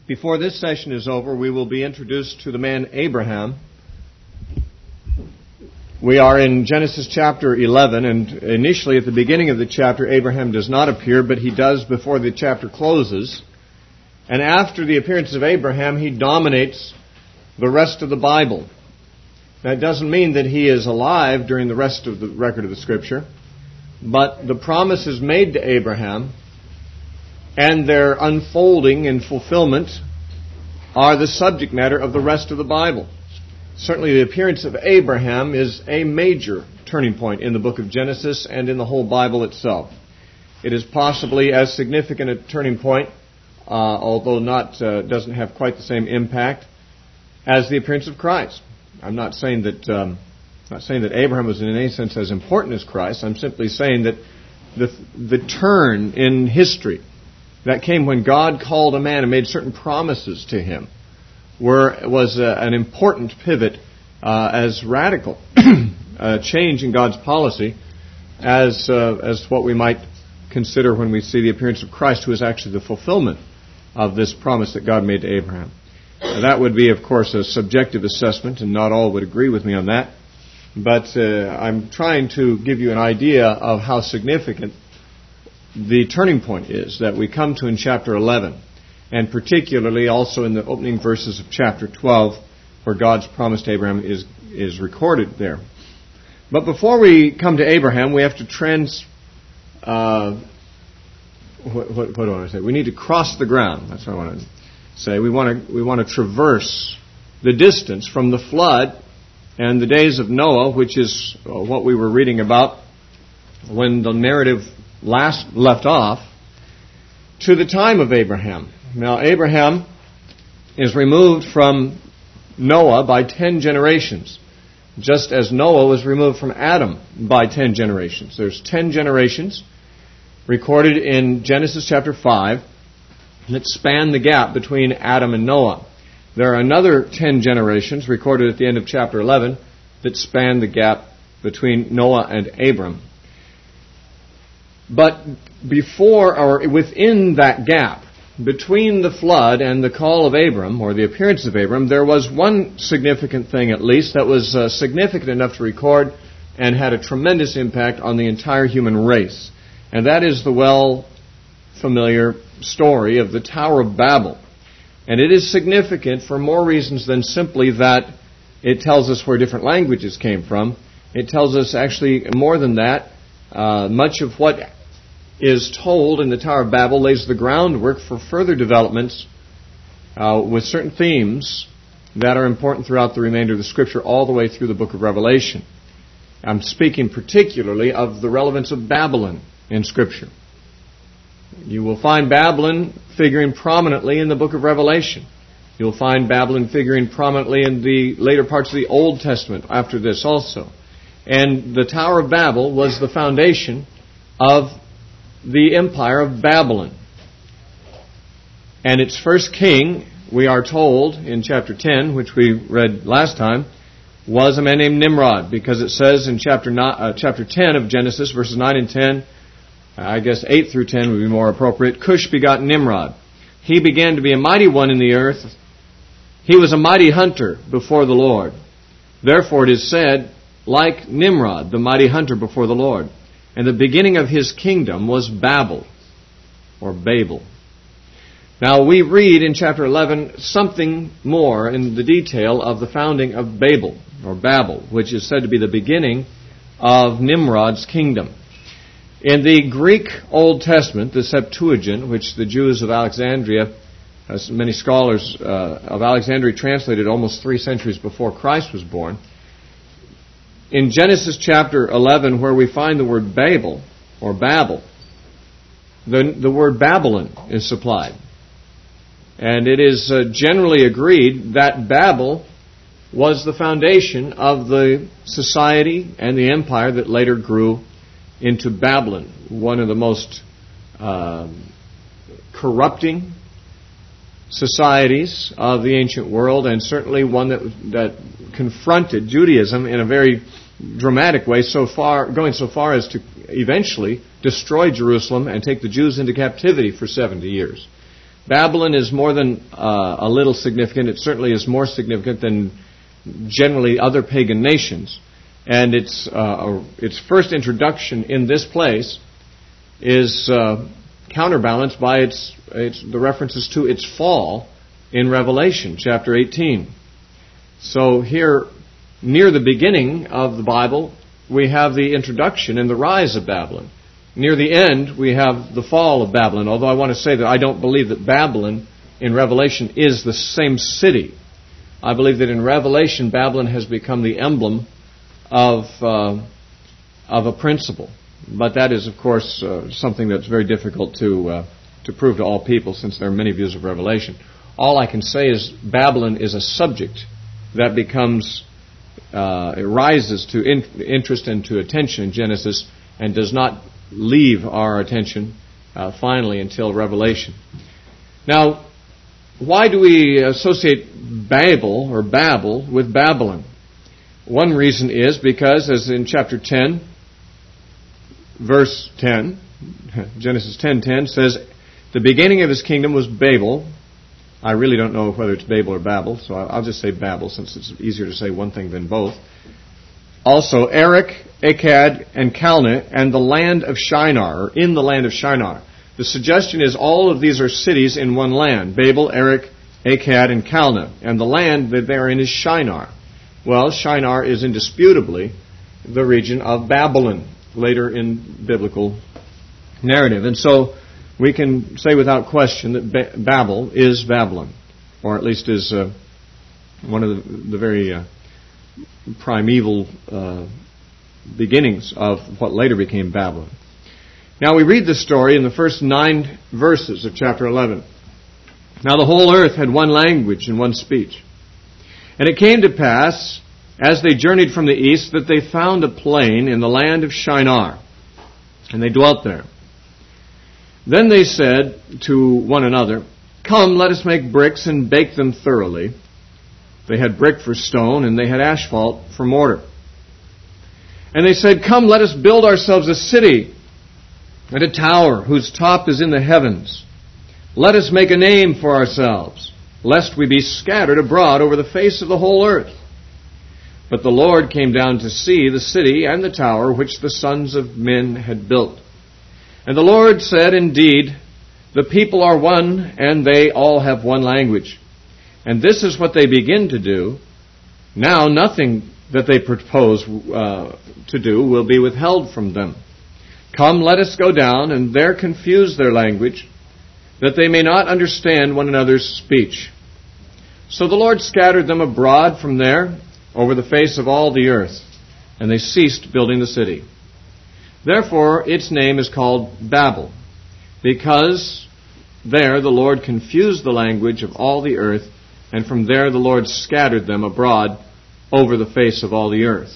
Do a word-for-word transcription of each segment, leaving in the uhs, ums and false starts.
Before this session is over, we will be introduced to the man Abraham. We are in Genesis chapter eleven, and initially at the beginning of the chapter, Abraham does not appear, but he does before the chapter closes. And after the appearance of Abraham, he dominates the rest of the Bible. That doesn't mean that he is alive during the rest of the record of the Scripture, but the promises made to Abraham and their unfolding and fulfillment are the subject matter of the rest of the Bible. Certainly the appearance of Abraham is a major turning point in the book of Genesis and in the whole Bible itself. It is possibly as significant a turning point, uh, although not uh, doesn't have quite the same impact, as the appearance of Christ. I'm not saying that um, not saying that Abraham was in any sense as important as Christ. I'm simply saying that the the turn in history that came when God called a man and made certain promises to him were was uh, an important pivot, uh, as radical a change in God's policy as uh, as what we might consider when we see the appearance of Christ, who is actually the fulfillment of this promise that God made to Abraham. Now, that would be, of course, a subjective assessment, and not all would agree with me on that. But uh, I'm trying to give you an idea of how significant the turning point is that we come to in chapter eleven, and particularly also in the opening verses of chapter twelve, where God's promise to Abraham is is recorded there. But before we come to Abraham, we have to trans... Uh, what, what, what do I want to say? We need to cross the ground. That's what I want to say. We want to we want to traverse the distance from the flood and the days of Noah, which is what we were reading about when the narrative last left off, to the time of Abraham. Now, Abraham is removed from Noah by ten generations, just as Noah was removed from Adam by ten generations. There's ten generations recorded in Genesis chapter five that span the gap between Adam and Noah. There are another ten generations recorded at the end of chapter eleven that span the gap between Noah and Abram. But before or within that gap, between the flood and the call of Abram, or the appearance of Abram, there was one significant thing at least that was uh, significant enough to record and had a tremendous impact on the entire human race. And that is the well-familiar story of the Tower of Babel. And it is significant for more reasons than simply that it tells us where different languages came from. It tells us actually more than that. Uh, much of what is told in the Tower of Babel lays the groundwork for further developments uh, with certain themes that are important throughout the remainder of the Scripture, all the way through the book of Revelation. I'm speaking particularly of the relevance of Babylon in Scripture. You will find Babylon figuring prominently in the book of Revelation. You'll find Babylon figuring prominently in the later parts of the Old Testament after this also. And the Tower of Babel was the foundation of the empire of Babylon. And its first king, we are told in chapter ten, which we read last time, was a man named Nimrod, because it says in chapter nine, uh, chapter ten of Genesis, verses nine and ten, I guess eight through ten would be more appropriate, Cush begot Nimrod. He began to be a mighty one in the earth. He was a mighty hunter before the Lord. Therefore it is said, like Nimrod, the mighty hunter before the Lord. And the beginning of his kingdom was Babel, or Babel. Now we read in chapter eleven something more in the detail of the founding of Babel, or Babel, which is said to be the beginning of Nimrod's kingdom. In the Greek Old Testament, the Septuagint, which the Jews of Alexandria, as many scholars uh, of Alexandria translated almost three centuries before Christ was born, in Genesis chapter eleven, where we find the word Babel, or Babel, the, the word Babylon is supplied. And it is uh, generally agreed that Babel was the foundation of the society and the empire that later grew into Babylon, one of the most uh, corrupting societies of the ancient world, and certainly one that that confronted Judaism in a very dramatic way, so far going so far as to eventually destroy Jerusalem and take the Jews into captivity for seventy years. Babylon is more than uh, a little significant. It certainly is more significant than generally other pagan nations. And its uh, its first introduction in this place is uh, counterbalanced by its, its the references to its fall in Revelation chapter eighteen. So here, near the beginning of the Bible, we have the introduction and the rise of Babylon. Near the end, we have the fall of Babylon, although I want to say that I don't believe that Babylon in Revelation is the same city. I believe that in Revelation, Babylon has become the emblem of uh, of a principle. But that is, of course, uh, something that's very difficult to uh, to prove to all people, since there are many views of Revelation. All I can say is Babylon is a subject that becomes, uh, it rises to in, interest and to attention in Genesis and does not leave our attention uh, finally until Revelation. Now, why do we associate Babel or Babel with Babylon? One reason is because, as in chapter ten, verse ten, Genesis ten ten says, the beginning of his kingdom was Babel. I really don't know whether it's Babel or Babel, so I'll just say Babel since it's easier to say one thing than both. Also, Erech, Akkad, and Calneh, and the land of Shinar, or in the land of Shinar. The suggestion is all of these are cities in one land, Babel, Erech, Akkad, and Calneh, and the land that they're in is Shinar. Well, Shinar is indisputably the region of Babylon, later in biblical narrative. And so we can say without question that ba- Babel is Babylon, or at least is uh, one of the, the very uh, primeval uh, beginnings of what later became Babylon. Now we read this story in the first nine verses of chapter eleven. Now the whole earth had one language and one speech. And it came to pass, as they journeyed from the east, that they found a plain in the land of Shinar, and they dwelt there. Then they said to one another, come, let us make bricks and bake them thoroughly. They had brick for stone, and they had asphalt for mortar. And they said, come, let us build ourselves a city and a tower whose top is in the heavens. Let us make a name for ourselves, lest we be scattered abroad over the face of the whole earth. But the Lord came down to see the city and the tower which the sons of men had built. And the Lord said, indeed, the people are one, and they all have one language. And this is what they begin to do. Now nothing that they propose uh, to do will be withheld from them. Come, let us go down, and there confuse their language, that they may not understand one another's speech. So the Lord scattered them abroad from there over the face of all the earth, and they ceased building the city. Therefore its name is called Babel, because there the Lord confused the language of all the earth, and from there the Lord scattered them abroad over the face of all the earth.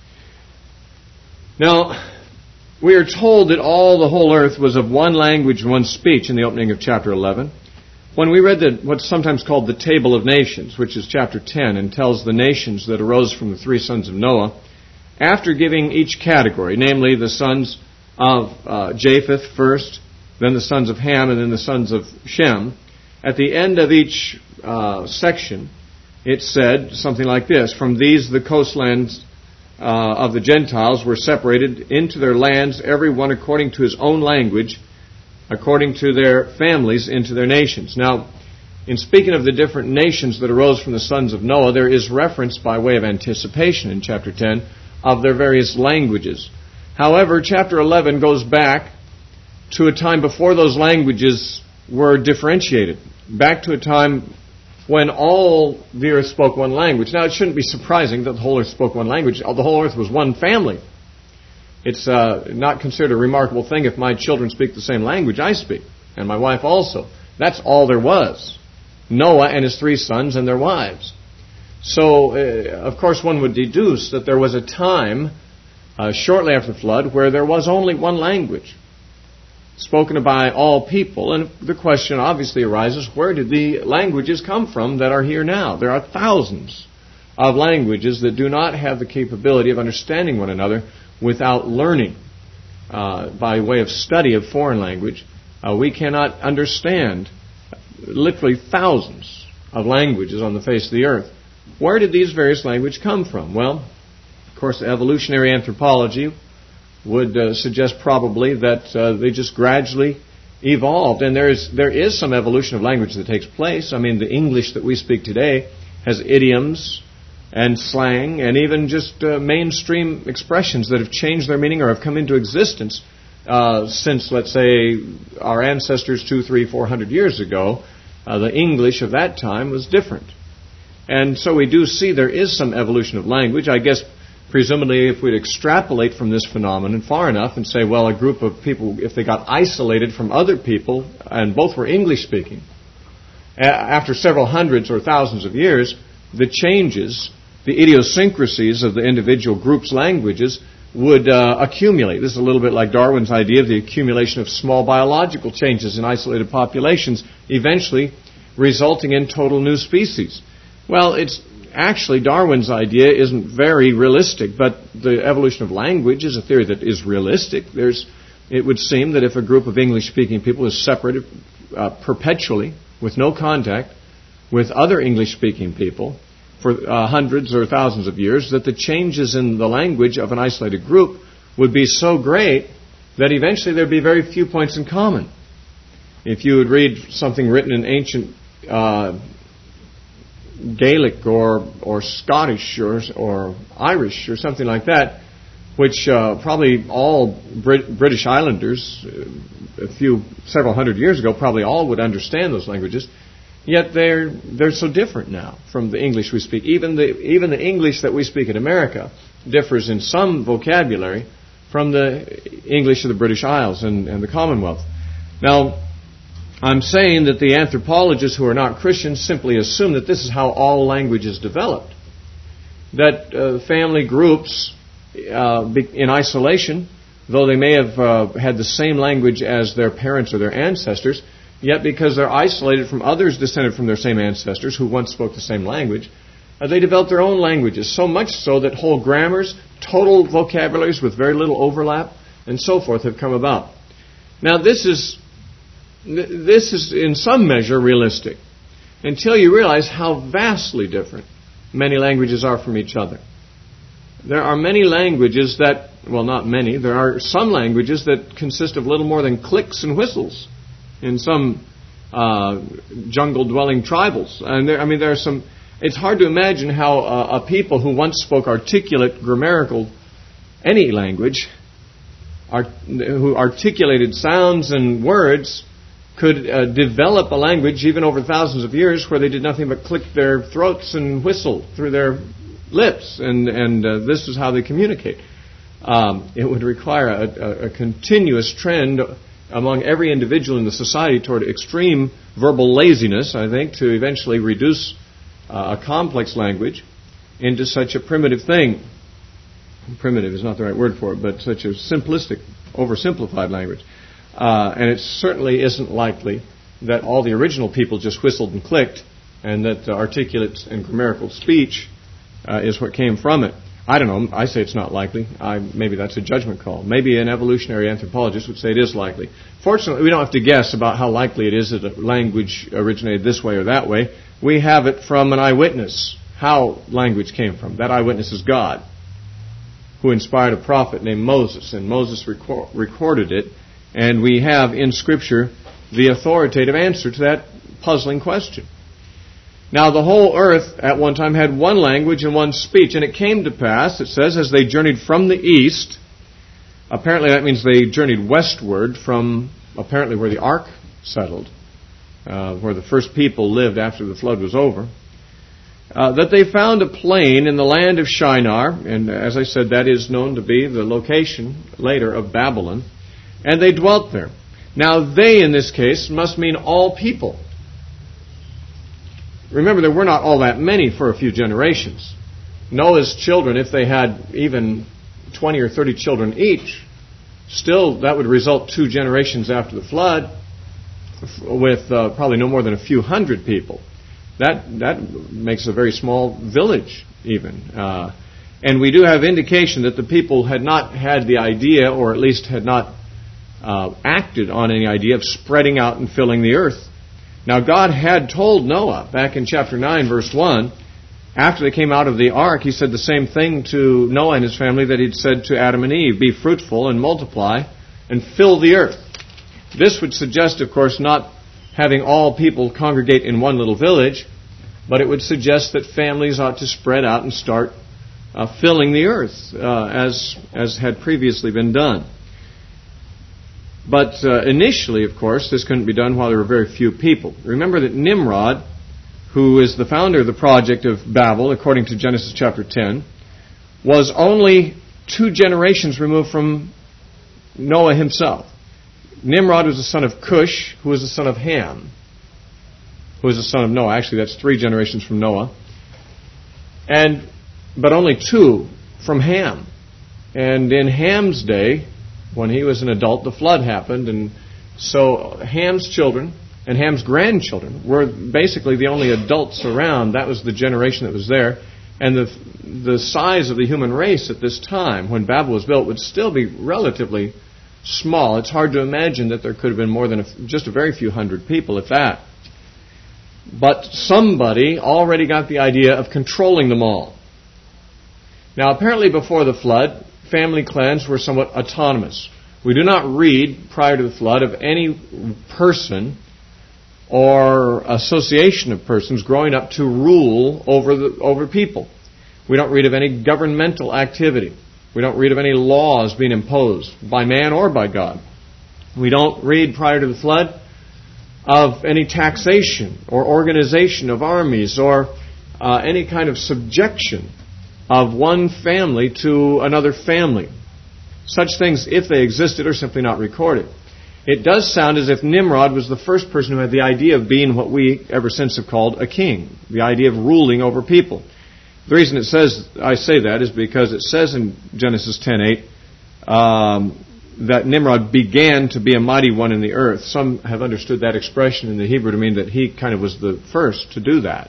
Now, we are told that all the whole earth was of one language and one speech in the opening of chapter eleven. When we read the, what's sometimes called the Table of Nations, which is chapter ten, and tells the nations that arose from the three sons of Noah, after giving each category, namely the sons of uh, Japheth first, then the sons of Ham, and then the sons of Shem, at the end of each uh, section, it said something like this, from these the coastlands uh, of the Gentiles were separated into their lands, every one according to his own language, according to their families into their nations. Now, in speaking of the different nations that arose from the sons of Noah, there is reference by way of anticipation in chapter ten of their various languages. However, chapter eleven goes back to a time before those languages were differentiated, back to a time when all the earth spoke one language. Now, it shouldn't be surprising that the whole earth spoke one language. The whole earth was one family. It's uh, not considered a remarkable thing if my children speak the same language I speak, and my wife also. That's all there was. Noah and his three sons and their wives. So, uh, of course, one would deduce that there was a time, uh, shortly after the flood, where there was only one language spoken by all people. And the question obviously arises, where did the languages come from that are here now? There are thousands of languages that do not have the capability of understanding one another without learning. Uh, by way of study of foreign language, uh, we cannot understand literally thousands of languages on the face of the earth. Where did these various languages come from? Well, of course, evolutionary anthropology would uh, suggest probably that uh, they just gradually evolved. And there is there is some evolution of language that takes place. I mean, the English that we speak today has idioms and slang and even just uh, mainstream expressions that have changed their meaning or have come into existence uh, since, let's say, our ancestors two, three, four hundred years ago. Uh, the English of that time was different. And so we do see there is some evolution of language. I guess presumably if we'd extrapolate from this phenomenon far enough and say, well, a group of people, if they got isolated from other people and both were English speaking, after several hundreds or thousands of years, the changes, the idiosyncrasies of the individual groups' languages would uh, accumulate. This is a little bit like Darwin's idea of the accumulation of small biological changes in isolated populations, eventually resulting in total new species. Well, it's actually Darwin's idea isn't very realistic, but the evolution of language is a theory that is realistic. There's, it would seem that if a group of English-speaking people is separated uh, perpetually with no contact with other English-speaking people for uh, hundreds or thousands of years, that the changes in the language of an isolated group would be so great that eventually there'd be very few points in common. If you would read something written in ancient uh, Gaelic or or Scottish or or Irish or something like that, which uh, probably all Brit- British Islanders uh, a few several hundred years ago probably all would understand those languages. Yet they're they're so different now from the English we speak. Even the even the English that we speak in America differs in some vocabulary from the English of the British Isles and, and the Commonwealth. Now, I'm saying that the anthropologists who are not Christians simply assume that this is how all languages developed. That uh, family groups uh, in isolation, though they may have uh, had the same language as their parents or their ancestors, yet because they're isolated from others descended from their same ancestors who once spoke the same language, uh, they developed their own languages, so much so that whole grammars, total vocabularies with very little overlap, and so forth have come about. Now this is This is in some measure realistic until you realize how vastly different many languages are from each other. There are many languages that, well, not many, there are some languages that consist of little more than clicks and whistles in some uh, jungle-dwelling tribals. And there, I mean, there are some, it's hard to imagine how uh, a people who once spoke articulate, grammatical, any language, art, who articulated sounds and words, could uh, develop a language even over thousands of years where they did nothing but click their throats and whistle through their lips, and and uh, this is how they communicate. Um, it would require a, a, a continuous trend among every individual in the society toward extreme verbal laziness, I think, to eventually reduce uh, a complex language into such a primitive thing. Primitive is not the right word for it, but such a simplistic, oversimplified language. Uh, and it certainly isn't likely that all the original people just whistled and clicked, and that uh, articulate and grammatical speech uh, is what came from it. I don't know. I say it's not likely. I, maybe that's a judgment call. Maybe an evolutionary anthropologist would say it is likely. Fortunately, we don't have to guess about how likely it is that a language originated this way or that way. We have it from an eyewitness, how language came from. That eyewitness is God, who inspired a prophet named Moses, and Moses record, recorded it. And we have in Scripture the authoritative answer to that puzzling question. Now the whole earth at one time had one language and one speech. And it came to pass, it says, as they journeyed from the east, apparently that means they journeyed westward from apparently where the ark settled, uh, where the first people lived after the flood was over, uh, that they found a plain in the land of Shinar. And as I said, that is known to be the location later of Babylon. And they dwelt there. Now they, in this case, must mean all people. Remember, there were not all that many for a few generations. Noah's children, if they had even twenty or thirty children each, still that would result two generations after the flood with uh, probably no more than a few hundred people. That that makes a very small village even. Uh, and we do have indication that the people had not had the idea, or at least had not Uh, acted on any idea of spreading out and filling the earth. Now, God had told Noah back in chapter nine, verse one, after they came out of the ark, He said the same thing to Noah and his family that He'd said to Adam and Eve, be fruitful and multiply and fill the earth. This would suggest, of course, not having all people congregate in one little village, but it would suggest that families ought to spread out and start uh, filling the earth uh, as, as had previously been done. But uh, initially, of course, this couldn't be done while there were very few people. Remember that Nimrod, who is the founder of the project of Babel, according to Genesis chapter ten, was only two generations removed from Noah himself. Nimrod was the son of Cush, who was the son of Ham, who was the son of Noah. Actually, that's three generations from Noah. And but only two from Ham. And in Ham's day, when he was an adult, the flood happened, and so Ham's children and Ham's grandchildren were basically the only adults around. That was the generation that was there. And the the size of the human race at this time, when Babel was built, would still be relatively small. It's hard to imagine that there could have been more than a, just a very few hundred people, if that. But somebody already got the idea of controlling them all. Now, apparently before the flood, family clans were somewhat autonomous. We do not read, prior to the flood, of any person or association of persons growing up to rule over the, over people. We don't read of any governmental activity. We don't read of any laws being imposed by man or by God. We don't read, prior to the flood, of any taxation or organization of armies or uh, any kind of subjection of one family to another family. Such things, if they existed, are simply not recorded. It does sound as if Nimrod was the first person who had the idea of being what we ever since have called a king, the idea of ruling over people. The reason it says I say that is because it says in Genesis ten eight um, that Nimrod began to be a mighty one in the earth. Some have understood that expression in the Hebrew to mean that he kind of was the first to do that.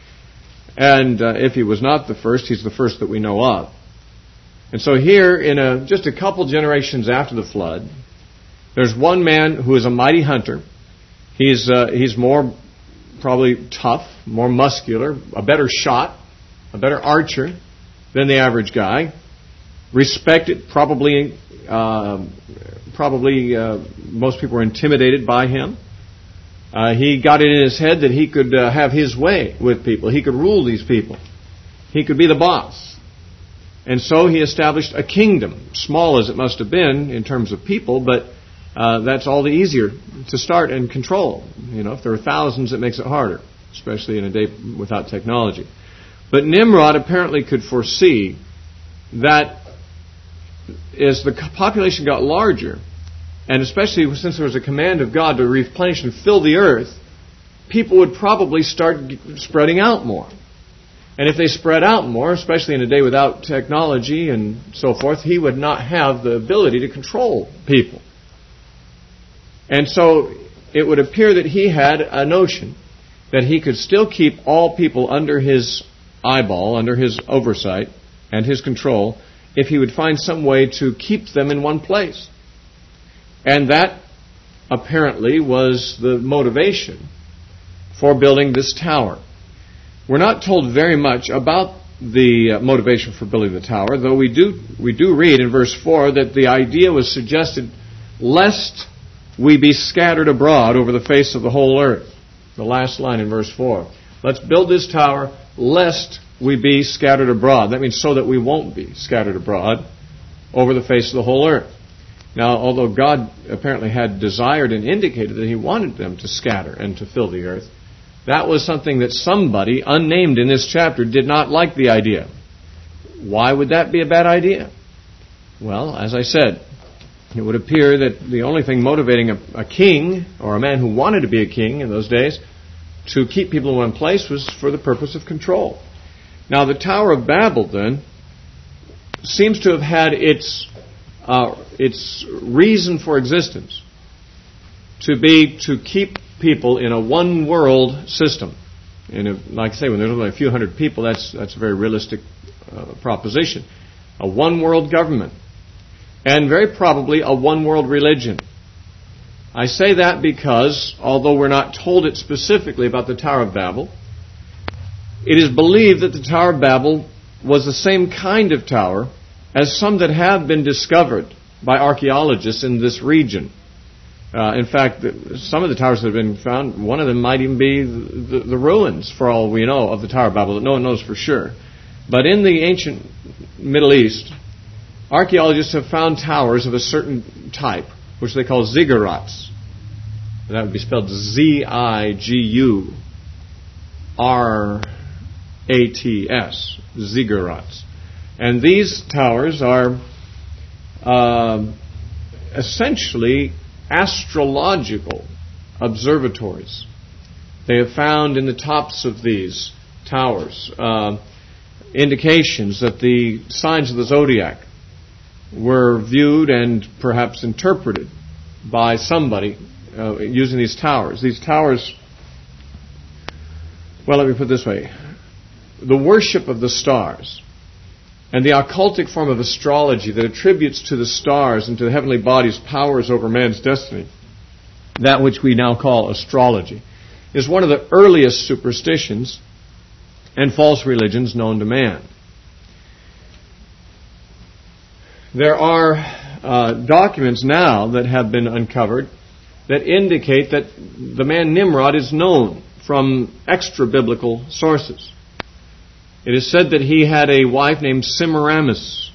And uh, if he was not the first, he's the first that we know of. And so here, in a, just a couple generations after the flood, there's one man who is a mighty hunter. He's uh, he's more probably tough, more muscular, a better shot, a better archer than the average guy. Respected, probably uh, probably uh, most people were intimidated by him. Uh, he got it in his head that he could uh, have his way with people. He could rule these people. He could be the boss. And so he established a kingdom, small as it must have been in terms of people, but uh, that's all the easier to start and control. You know, if there are thousands, it makes it harder, especially in a day without technology. But Nimrod apparently could foresee that as the population got larger, and especially since there was a command of God to replenish and fill the earth, people would probably start spreading out more. And if they spread out more, especially in a day without technology and so forth, he would not have the ability to control people. And so it would appear that he had a notion that he could still keep all people under his eyeball, under his oversight and his control, if he would find some way to keep them in one place. And that apparently was the motivation for building this tower. We're not told very much about the motivation for building the tower, though we do we do read in verse four that the idea was suggested, lest we be scattered abroad over the face of the whole earth. The last line in verse four. Let's build this tower, lest we be scattered abroad. That means so that we won't be scattered abroad over the face of the whole earth. Now, although God apparently had desired and indicated that He wanted them to scatter and to fill the earth, that was something that somebody, unnamed in this chapter, did not like the idea. Why would that be a bad idea? Well, as I said, it would appear that the only thing motivating a, a king, or a man who wanted to be a king in those days, to keep people in one place was for the purpose of control. Now, the Tower of Babel, then, seems to have had its uh, its reason for existence to be to keep people in a one-world system. And if, like I say, when there's only a few hundred people, that's that's a very realistic uh, proposition. A one-world government. And very probably a one-world religion. I say that because, although we're not told it specifically about the Tower of Babel, it is believed that the Tower of Babel was the same kind of tower as some that have been discovered by archaeologists in this region. Uh, in fact, some of the towers that have been found, one of them might even be the, the, the ruins, for all we know, of the Tower of Babel, that no one knows for sure. But in the ancient Middle East, archaeologists have found towers of a certain type, which they call ziggurats. That would be spelled Z I G U R A T S, ziggurats. And these towers are uh, essentially astrological observatories. They have found in the tops of these towers uh, indications that the signs of the zodiac were viewed and perhaps interpreted by somebody uh, using these towers. These towers, well, let me put it this way. The worship of the stars and the occultic form of astrology that attributes to the stars and to the heavenly bodies powers over man's destiny, that which we now call astrology, is one of the earliest superstitions and false religions known to man. There are uh, documents now that have been uncovered that indicate that the man Nimrod is known from extra-biblical sources. It is said that he had a wife named Semiramis,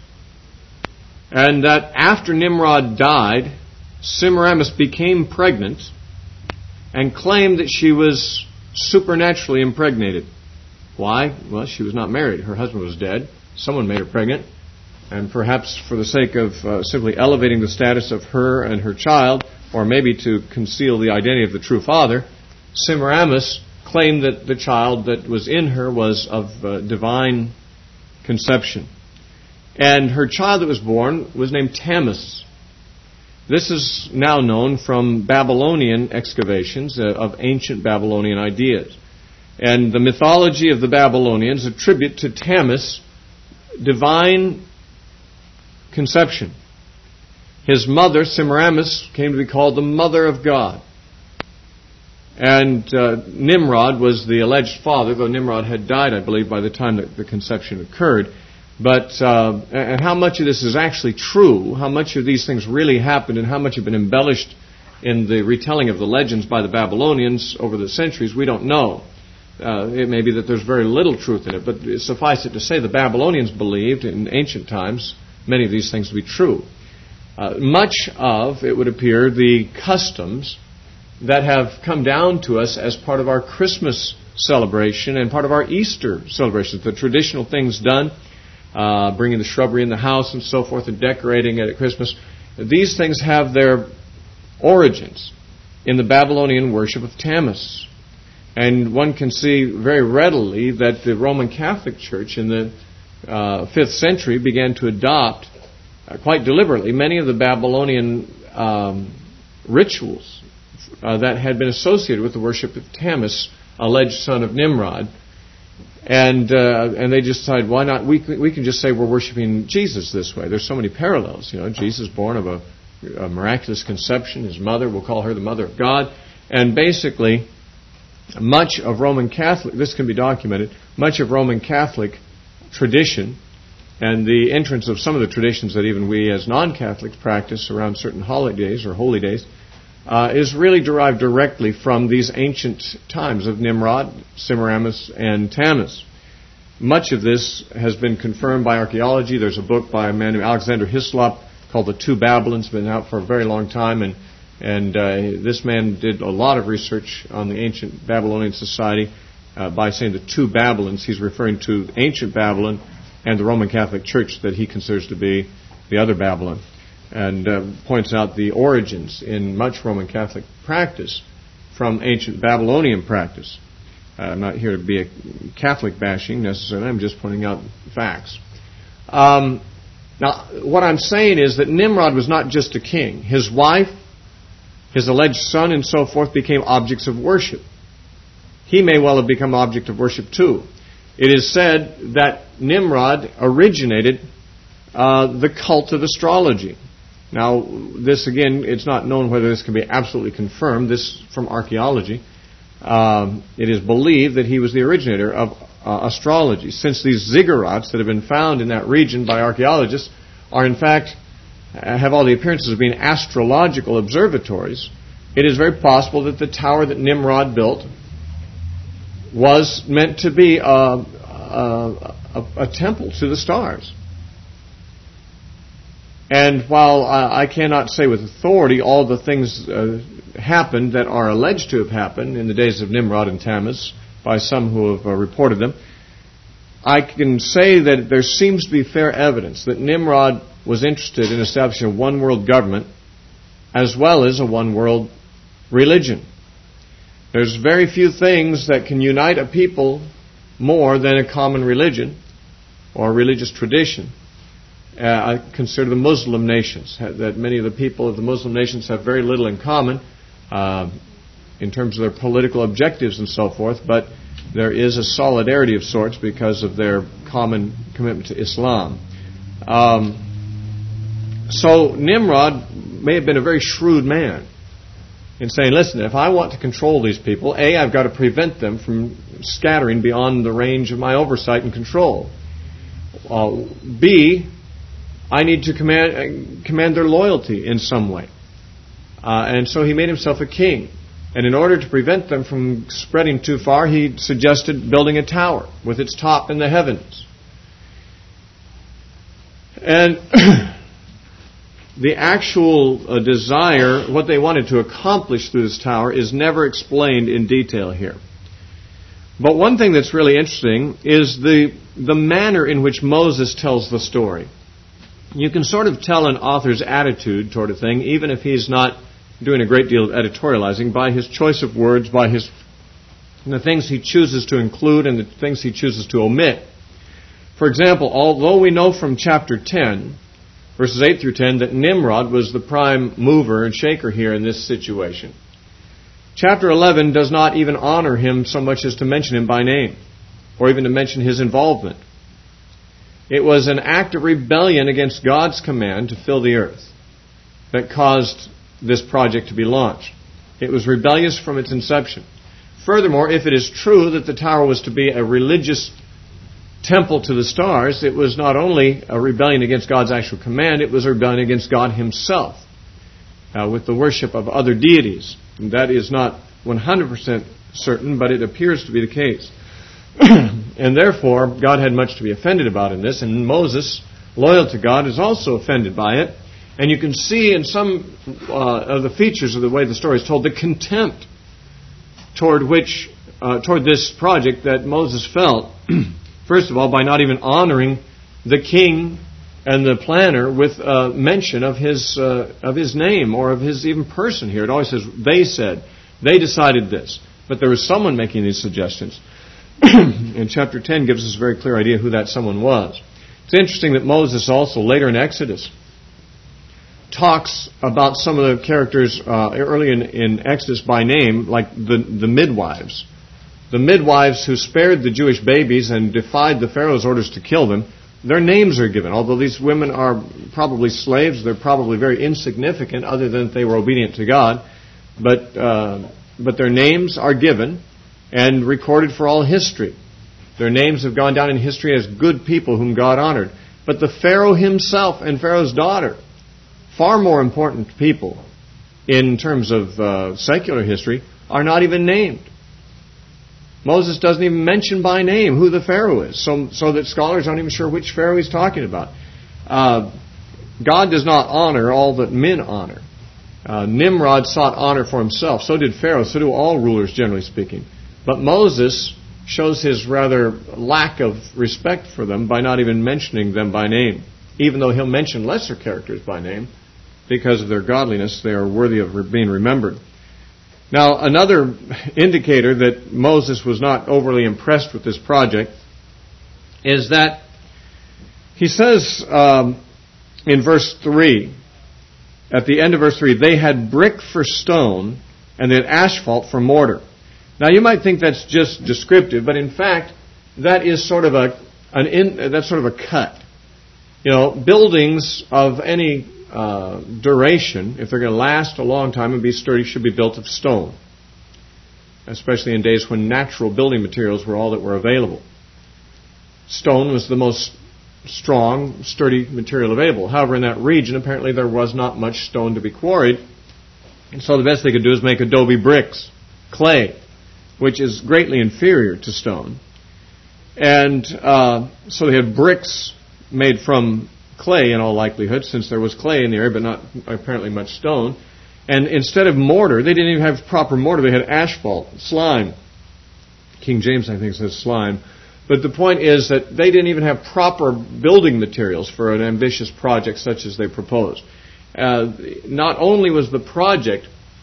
and that after Nimrod died, Semiramis became pregnant and claimed that she was supernaturally impregnated. Why? Well, she was not married. Her husband was dead. Someone made her pregnant. And perhaps for the sake of uh, simply elevating the status of her and her child, or maybe to conceal the identity of the true father, Semiramis claimed that the child that was in her was of uh, divine conception. And her child that was born was named Tammuz. This is now known from Babylonian excavations uh, of ancient Babylonian ideas. And the mythology of the Babylonians attribute to Tammuz divine conception. His mother, Semiramis, came to be called the Mother of God. And uh, Nimrod was the alleged father, though Nimrod had died, I believe, by the time that the conception occurred. But uh, and how much of this is actually true, how much of these things really happened, and how much have been embellished in the retelling of the legends by the Babylonians over the centuries, we don't know. Uh, it may be that there's very little truth in it, but suffice it to say the Babylonians believed in ancient times many of these things to be true. Uh, much of, it would appear, the customs that have come down to us as part of our Christmas celebration and part of our Easter celebrations, the traditional things done, uh, bringing the shrubbery in the house and so forth and decorating it at Christmas, these things have their origins in the Babylonian worship of Tammuz. And one can see very readily that the Roman Catholic Church in the uh, fifth century began to adopt, uh, quite deliberately, many of the Babylonian um, rituals uh, that had been associated with the worship of Tammuz, alleged son of Nimrod. And uh, and they just decided, why not? We we can just say we're worshiping Jesus this way. There's so many parallels. You know, Jesus born of a, a miraculous conception. His mother, we'll call her the Mother of God. And basically, much of Roman Catholic, this can be documented, much of Roman Catholic tradition and the entrance of some of the traditions that even we as non-Catholics practice around certain holidays or holy days uh, is really derived directly from these ancient times of Nimrod, Semiramis, and Tammuz. Much of this has been confirmed by archaeology. There's a book by a man named Alexander Hislop called The Two Babylons, been out for a very long time, and And uh, this man did a lot of research on the ancient Babylonian society. Uh, by saying the two Babylons, he's referring to ancient Babylon and the Roman Catholic Church that he considers to be the other Babylon. And uh, points out the origins in much Roman Catholic practice from ancient Babylonian practice. Uh, I'm not here to be a Catholic bashing necessarily. I'm just pointing out facts. Um, now, what I'm saying is that Nimrod was not just a king. His wife, his alleged son, and so forth became objects of worship. He may well have become object of worship too. It is said that Nimrod originated uh, the cult of astrology. Now, this again, it's not known whether this can be absolutely confirmed. This from archaeology. Um, it is believed that he was the originator of uh, astrology, since these ziggurats that have been found in that region by archaeologists are in fact have all the appearances of being astrological observatories. It is very possible that the tower that Nimrod built was meant to be a, a, a, a temple to the stars. And while I cannot say with authority all the things uh, happened that are alleged to have happened in the days of Nimrod and Tammuz by some who have uh, reported them, I can say that there seems to be fair evidence that Nimrod was interested in establishing a one-world government as well as a one-world religion. There's very few things that can unite a people more than a common religion or religious tradition. Uh, I consider the Muslim nations, that many of the people of the Muslim nations have very little in common uh, in terms of their political objectives and so forth, but there is a solidarity of sorts because of their common commitment to Islam. Um, so Nimrod may have been a very shrewd man in saying, listen, if I want to control these people, A, I've got to prevent them from scattering beyond the range of my oversight and control. Uh, B, I need to command, uh, command their loyalty in some way. Uh, and so he made himself a king. And in order to prevent them from spreading too far, he suggested building a tower with its top in the heavens. And the actual uh, desire, what they wanted to accomplish through this tower, is never explained in detail here. But one thing that's really interesting is the the manner in which Moses tells the story. You can sort of tell an author's attitude toward a thing, even if he's not doing a great deal of editorializing, by his choice of words, by his the things he chooses to include and the things he chooses to omit. For example, although we know from chapter ten, verses eight through ten, that Nimrod was the prime mover and shaker here in this situation, chapter eleven does not even honor him so much as to mention him by name, or even to mention his involvement. It was an act of rebellion against God's command to fill the earth that caused this project to be launched. It was rebellious from its inception. Furthermore, if it is true that the tower was to be a religious temple to the stars, it was not only a rebellion against God's actual command, it was a rebellion against God himself uh, with the worship of other deities. And that is not one hundred percent certain, but it appears to be the case. And therefore, God had much to be offended about in this, and Moses, loyal to God, is also offended by it. And you can see in some uh, of the features of the way the story is told, the contempt toward which, uh, toward this project that Moses felt, first of all, by not even honoring the king and the planner with uh, mention of his uh, of his name or of his even person here. It always says, they said, they decided this. But there was someone making these suggestions. And chapter ten gives us a very clear idea who that someone was. It's interesting that Moses also, later in Exodus, talks about some of the characters uh, early in, in Exodus by name, like the, the midwives. The midwives who spared the Jewish babies and defied the Pharaoh's orders to kill them, their names are given. Although these women are probably slaves, they're probably very insignificant other than that they were obedient to God. But, uh, but their names are given and recorded for all history. Their names have gone down in history as good people whom God honored. But the Pharaoh himself and Pharaoh's daughter, far more important people in terms of uh, secular history, are not even named. Moses doesn't even mention by name who the Pharaoh is, so, so that scholars aren't even sure which Pharaoh he's talking about. Uh, God does not honor all that men honor. Uh, Nimrod sought honor for himself. So did Pharaoh. So do all rulers, generally speaking. But Moses shows his rather lack of respect for them by not even mentioning them by name. Even though he'll mention lesser characters by name, because of their godliness, they are worthy of being remembered. Now, another indicator that Moses was not overly impressed with this project is that he says um, in verse three, at the end of verse three, they had brick for stone and they had asphalt for mortar. Now, you might think that's just descriptive, but in fact, that is sort of a an in, that's sort of a cut. You know, buildings of any uh, duration, if they're going to last a long time and be sturdy, should be built of stone, especially in days when natural building materials were all that were available. Stone was the most strong, sturdy material available. However, in that region, apparently there was not much stone to be quarried, and so the best they could do is make adobe bricks, clay, which is greatly inferior to stone. And uh, so they had bricks made from clay in all likelihood, since there was clay in the area, but not apparently much stone. And instead of mortar, they didn't even have proper mortar. They had asphalt, slime. King James, I think, says slime. But the point is that they didn't even have proper building materials for an ambitious project such as they proposed. Uh, not only was the project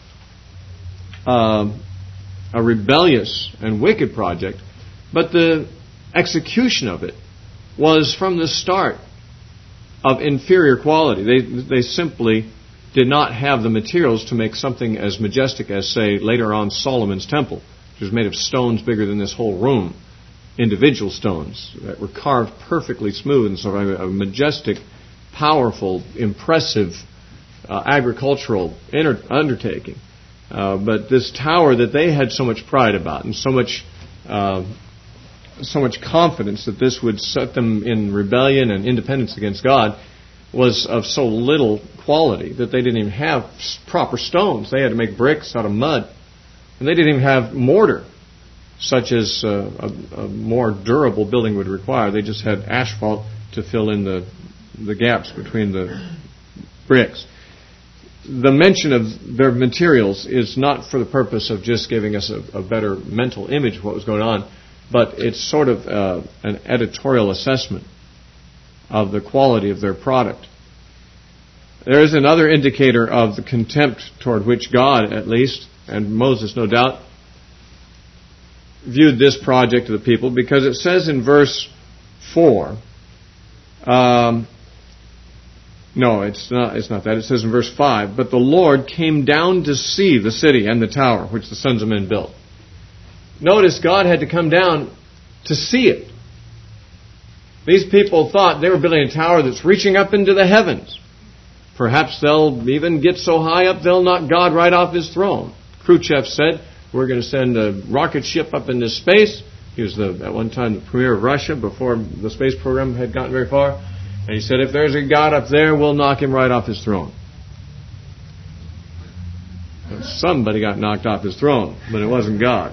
uh, a rebellious and wicked project, but the execution of it was from the start of inferior quality. They they simply did not have the materials to make something as majestic as, say, later on Solomon's temple, which was made of stones bigger than this whole room. Individual stones that were carved perfectly smooth, and so a majestic, powerful, impressive uh, agricultural inter- undertaking. Uh, but this tower that they had so much pride about and so much uh, so much confidence that this would set them in rebellion and independence against God was of so little quality that they didn't even have proper stones. They had to make bricks out of mud, and they didn't even have mortar, such as uh, a, a more durable building would require. They just had asphalt to fill in the the gaps between the bricks. The mention of their materials is not for the purpose of just giving us a, a better mental image of what was going on, but it's sort of uh, an editorial assessment of the quality of their product. There is another indicator of the contempt toward which God, at least, and Moses no doubt, viewed this project of the people, because it says in verse four, um, no, it's not, it's not that. It says in verse five, but the Lord came down to see the city and the tower which the sons of men built. Notice God had to come down to see it. These people thought they were building a tower that's reaching up into the heavens. Perhaps they'll even get so high up they'll knock God right off His throne. Khrushchev said, we're going to send a rocket ship up into space. He was the, at one time the premier of Russia before the space program had gotten very far. And he said, if there's a God up there, we'll knock him right off his throne. And somebody got knocked off his throne, but it wasn't God.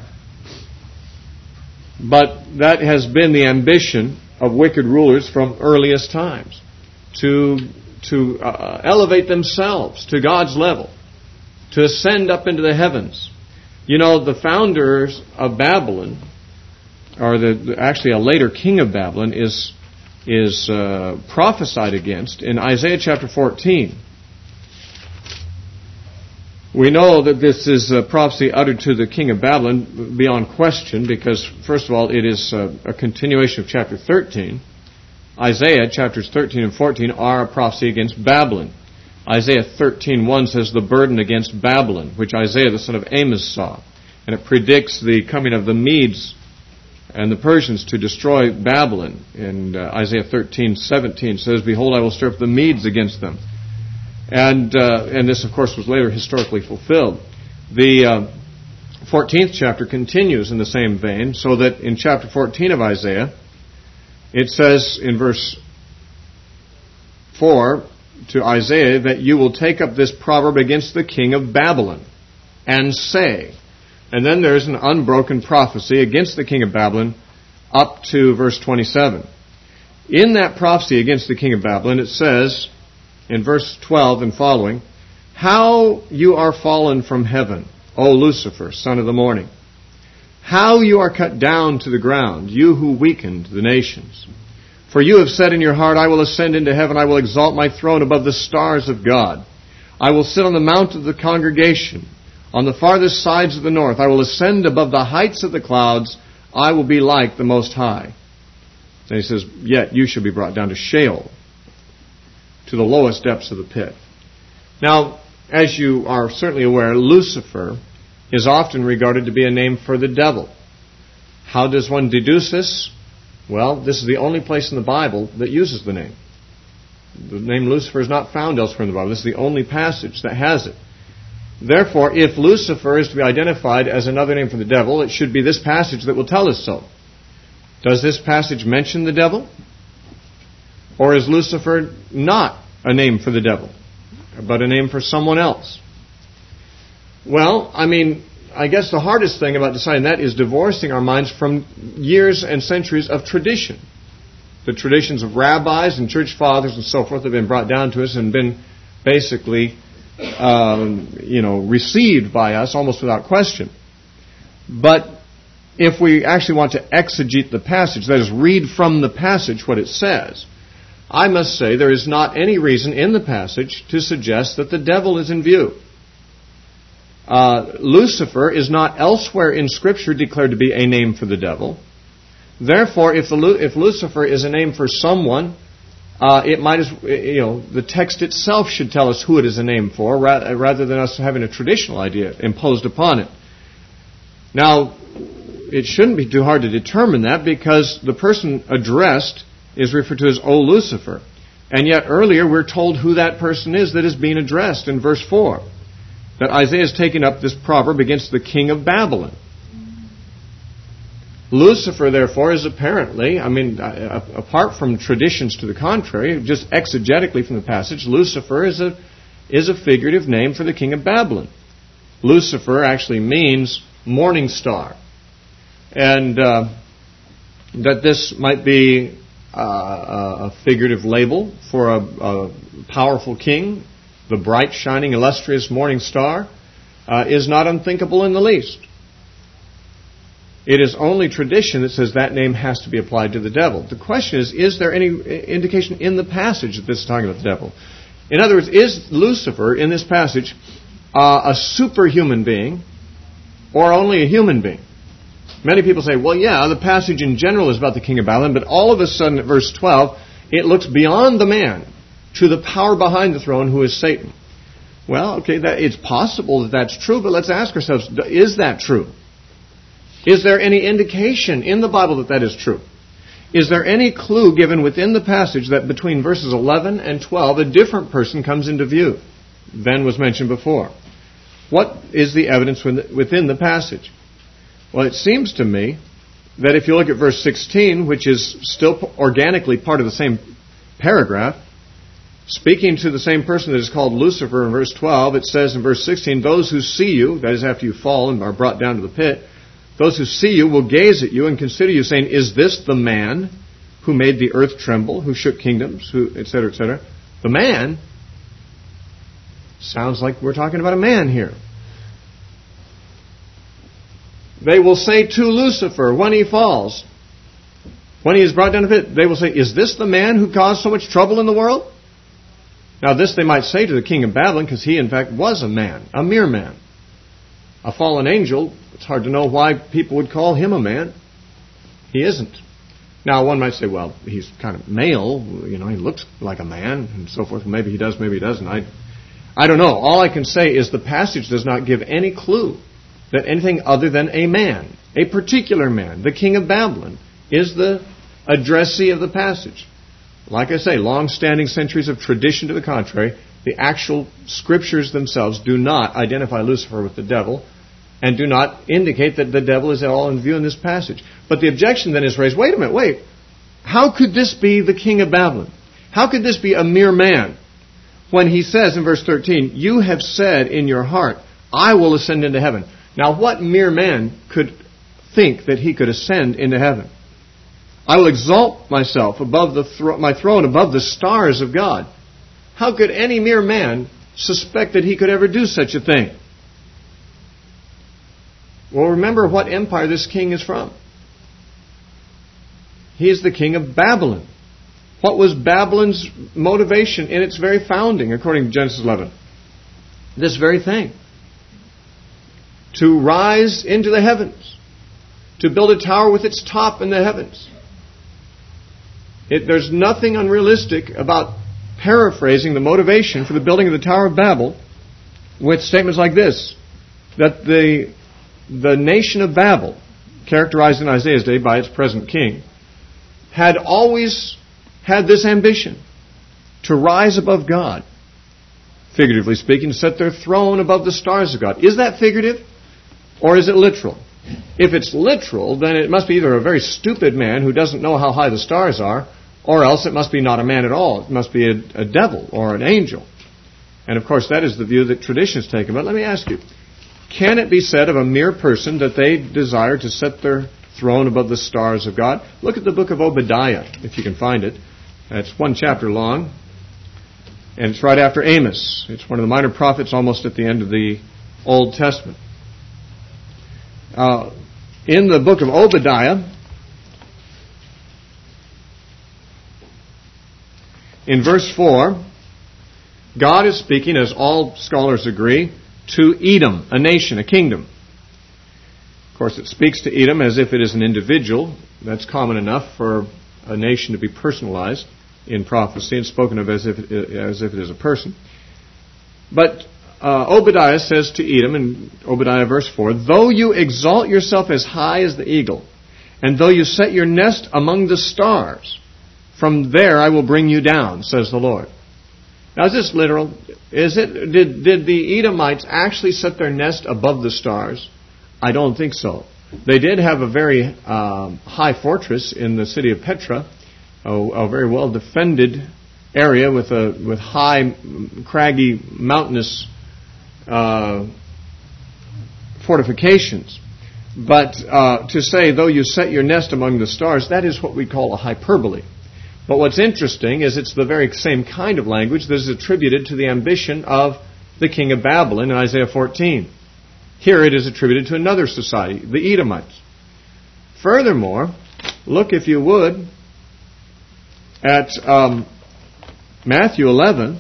But that has been the ambition of wicked rulers from earliest times, to, to uh, elevate themselves to God's level, to ascend up into the heavens. You know, the founders of Babylon, or the, actually a later king of Babylon, is is uh, prophesied against in Isaiah chapter fourteen. We know that this is a prophecy uttered to the king of Babylon beyond question, because, first of all, it is a, a continuation of chapter thirteen. Isaiah chapters thirteen and fourteen are a prophecy against Babylon. Isaiah thirteen one says the burden against Babylon, which Isaiah the son of Amos saw. And it predicts the coming of the Medes and the Persians to destroy Babylon. And uh, Isaiah thirteen seventeen says, behold, I will stir up the Medes against them. And uh, and this, of course, was later historically fulfilled. The uh, fourteenth chapter continues in the same vein, so that in chapter fourteen of Isaiah, it says in verse four to Isaiah that you will take up this proverb against the king of Babylon and say. And then there's an unbroken prophecy against the king of Babylon up to verse twenty-seven. In that prophecy against the king of Babylon, it says in verse twelve and following, how you are fallen from heaven, O Lucifer, son of the morning. How you are cut down to the ground, you who weakened the nations. For you have said in your heart, I will ascend into heaven, I will exalt my throne above the stars of God. I will sit on the mount of the congregation, on the farthest sides of the north. I will ascend above the heights of the clouds. I will be like the Most High. And he says, yet you shall be brought down to Sheol, to the lowest depths of the pit. Now, as you are certainly aware, Lucifer is often regarded to be a name for the devil. How does one deduce this? Well, this is the only place in the Bible that uses the name. The name Lucifer is not found elsewhere in the Bible. This is the only passage that has it. Therefore, if Lucifer is to be identified as another name for the devil, it should be this passage that will tell us so. Does this passage mention the devil? Or is Lucifer not a name for the devil, but a name for someone else? Well, I mean, I guess the hardest thing about deciding that is divorcing our minds from years and centuries of tradition. The traditions of rabbis and church fathers and so forth have been brought down to us and been basically, um, you know, received by us almost without question. But if we actually want to exegete the passage, that is, read from the passage what it says, I must say there is not any reason in the passage to suggest that the devil is in view. Uh, Lucifer is not elsewhere in Scripture declared to be a name for the devil. Therefore, if, the, if Lucifer is a name for someone, uh, it might, as you know, the text itself should tell us who it is a name for, ra- rather than us having a traditional idea imposed upon it. Now, it shouldn't be too hard to determine that, because the person addressed is referred to as O Lucifer, and yet earlier we're told who that person is that is being addressed in verse four. That Isaiah is taking up this proverb against the king of Babylon. Lucifer, therefore, is apparently, I mean, apart from traditions to the contrary, just exegetically from the passage, Lucifer is a is a figurative name for the king of Babylon. Lucifer actually means morning star. And uh, that this might be uh, a figurative label for a, a powerful king, the bright, shining, illustrious morning star, uh, is not unthinkable in the least. It is only tradition that says that name has to be applied to the devil. The question is, is there any indication in the passage that this is talking about the devil? In other words, is Lucifer in this passage uh, a superhuman being or only a human being? Many people say, well, yeah, the passage in general is about the king of Babylon, but all of a sudden at verse twelve, it looks beyond the man to the power behind the throne, who is Satan. Well, okay, that it's possible that that's true, but let's ask ourselves, is that true? Is there any indication in the Bible that that is true? Is there any clue given within the passage that between verses eleven and twelve, a different person comes into view than was mentioned before? What is the evidence within the passage? Well, it seems to me that if you look at verse sixteen, which is still organically part of the same paragraph, speaking to the same person that is called Lucifer in verse twelve, it says in verse sixteen, those who see you, that is after you fall and are brought down to the pit, those who see you will gaze at you and consider you, saying, is this the man who made the earth tremble, who shook kingdoms, who, et cetera, et cetera? The man? Sounds like we're talking about a man here. They will say to Lucifer when he falls, when he is brought down to the pit, they will say, is this the man who caused so much trouble in the world? Now this they might say to the king of Babylon, because he in fact was a man, a mere man. A fallen angel, it's hard to know why people would call him a man. He isn't. Now one might say, well, he's kind of male, you know, he looks like a man, and so forth. Maybe he does, maybe he doesn't. I, I don't know. All I can say is the passage does not give any clue that anything other than a man, a particular man, the king of Babylon, is the addressee of the passage. Like I say, long-standing centuries of tradition to the contrary, the actual scriptures themselves do not identify Lucifer with the devil and do not indicate that the devil is at all in view in this passage. But the objection then is raised, wait a minute, wait. How could this be the king of Babylon? How could this be a mere man? When he says in verse thirteen, you have said in your heart, I will ascend into heaven. Now what mere man could think that he could ascend into heaven? I will exalt myself above the thro- my throne, above the stars of God. How could any mere man suspect that he could ever do such a thing? Well, remember what empire this king is from. He is the king of Babylon. What was Babylon's motivation in its very founding, according to Genesis eleven? This very thing. To rise into the heavens. To build a tower with its top in the heavens. It, there's nothing unrealistic about paraphrasing the motivation for the building of the Tower of Babel with statements like this, that the, the nation of Babel, characterized in Isaiah's day by its present king, had always had this ambition, to rise above God. Figuratively speaking, to set their throne above the stars of God. Is that figurative? Or is it literal? If it's literal, then it must be either a very stupid man who doesn't know how high the stars are, or else it must be not a man at all. It must be a, a devil or an angel. And of course, that is the view that tradition has taken. But let me ask you, can it be said of a mere person that they desire to set their throne above the stars of God? Look at the book of Obadiah, if you can find it. It's one chapter long, and it's right after Amos. It's one of the minor prophets almost at the end of the Old Testament. Uh, in the book of Obadiah, in verse four, God is speaking, as all scholars agree, to Edom, a nation, a kingdom. Of course, it speaks to Edom as if it is an individual. That's common enough for a nation to be personalized in prophecy and spoken of as if it, as if it is a person. But uh, Obadiah says to Edom in Obadiah verse four, "Though you exalt yourself as high as the eagle, and though you set your nest among the stars, from there I will bring you down, says the Lord." Now, is this literal? Is it? Did, did the Edomites actually set their nest above the stars? I don't think so. They did have a very um, high fortress in the city of Petra, a, a very well defended area with a with high, craggy, mountainous uh, fortifications. But uh, to say, though you set your nest among the stars, that is what we call a hyperbole. But what's interesting is it's the very same kind of language that is attributed to the ambition of the king of Babylon in Isaiah fourteen. Here it is attributed to another society, the Edomites. Furthermore, look, if you would, at um, Matthew eleven,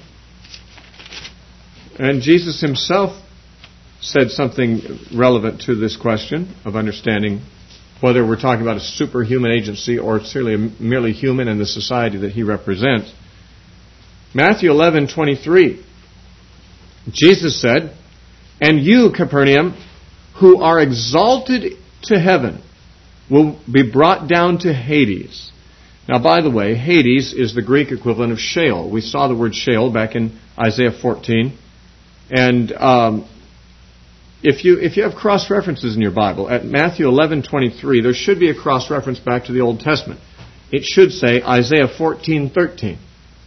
and Jesus himself said something relevant to this question of understanding whether we're talking about a superhuman agency or simply merely human in the society that he represents. Matthew eleven twenty-three, Jesus said, "And you, Capernaum, who are exalted to heaven, will be brought down to Hades." Now, by the way, Hades is the Greek equivalent of Sheol. We saw the word Sheol back in Isaiah fourteen. And um, if you if you have cross-references in your Bible, at Matthew eleven twenty-three, there should be a cross-reference back to the Old Testament. It should say Isaiah fourteen thirteen.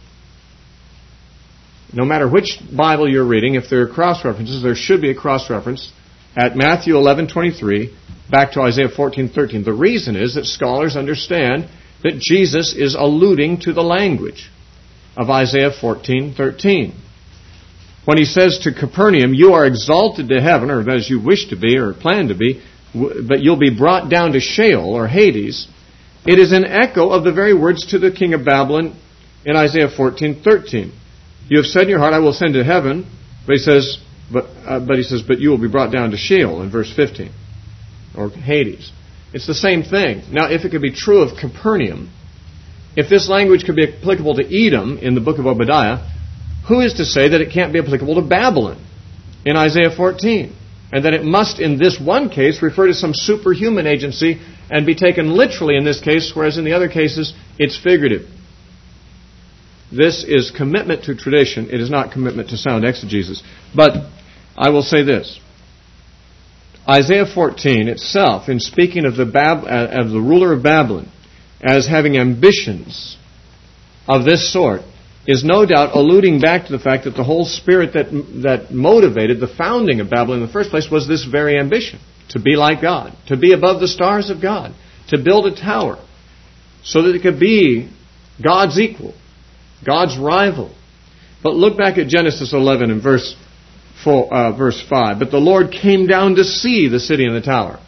No matter which Bible you're reading, if there are cross-references, there should be a cross-reference at Matthew eleven twenty-three back to Isaiah fourteen thirteen. The reason is that scholars understand that Jesus is alluding to the language of Isaiah fourteen thirteen. When he says to Capernaum, "You are exalted to heaven," or as you wish to be or plan to be, but you'll be brought down to Sheol or Hades, it is an echo of the very words to the king of Babylon in Isaiah fourteen thirteen. "You have said in your heart, I will ascend to heaven," but he says, but, uh, but he says, "But you will be brought down to Sheol," in verse fifteen, or Hades. It's the same thing. Now, if it could be true of Capernaum, if this language could be applicable to Edom in the book of Obadiah, who is to say that it can't be applicable to Babylon in Isaiah fourteen? And that it must, in this one case, refer to some superhuman agency and be taken literally in this case, whereas in the other cases, it's figurative. This is commitment to tradition. It is not commitment to sound exegesis. But I will say this. Isaiah fourteen itself, in speaking of the, Bab- of the ruler of Babylon as having ambitions of this sort, is no doubt alluding back to the fact that the whole spirit that that motivated the founding of Babylon in the first place was this very ambition, to be like God, to be above the stars of God, to build a tower so that it could be God's equal, God's rival. But look back at Genesis eleven and verse four, uh, verse five. "But the Lord came down to see the city and the tower."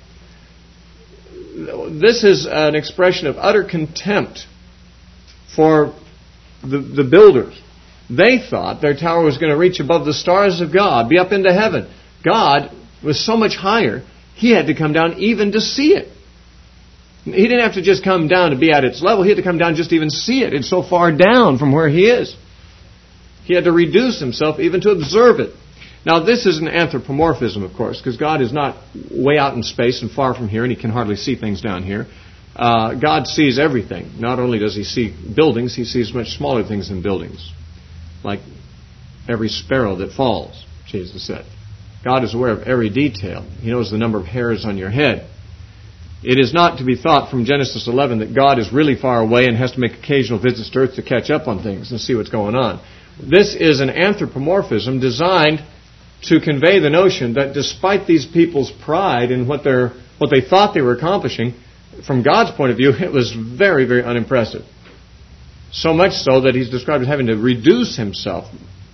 This is an expression of utter contempt for The, the builders. They thought their tower was going to reach above the stars of God, be up into heaven. God was so much higher, He had to come down even to see it. He didn't have to just come down to be at its level. He had to come down just to even see it. It's so far down from where He is. He had to reduce Himself even to observe it. Now, this is an anthropomorphism, of course, because God is not way out in space and far from here, and He can hardly see things down here. Uh, God sees everything. Not only does He see buildings, He sees much smaller things than buildings. like every sparrow that falls, Jesus said. God is aware of every detail. He knows the number of hairs on your head. It is not to be thought from Genesis eleven that God is really far away and has to make occasional visits to earth to catch up on things and see what's going on. This is an anthropomorphism designed to convey the notion that despite these people's pride in what they're, what they thought they were accomplishing, from God's point of view, it was very, very unimpressive. So much so that he's described as having to reduce himself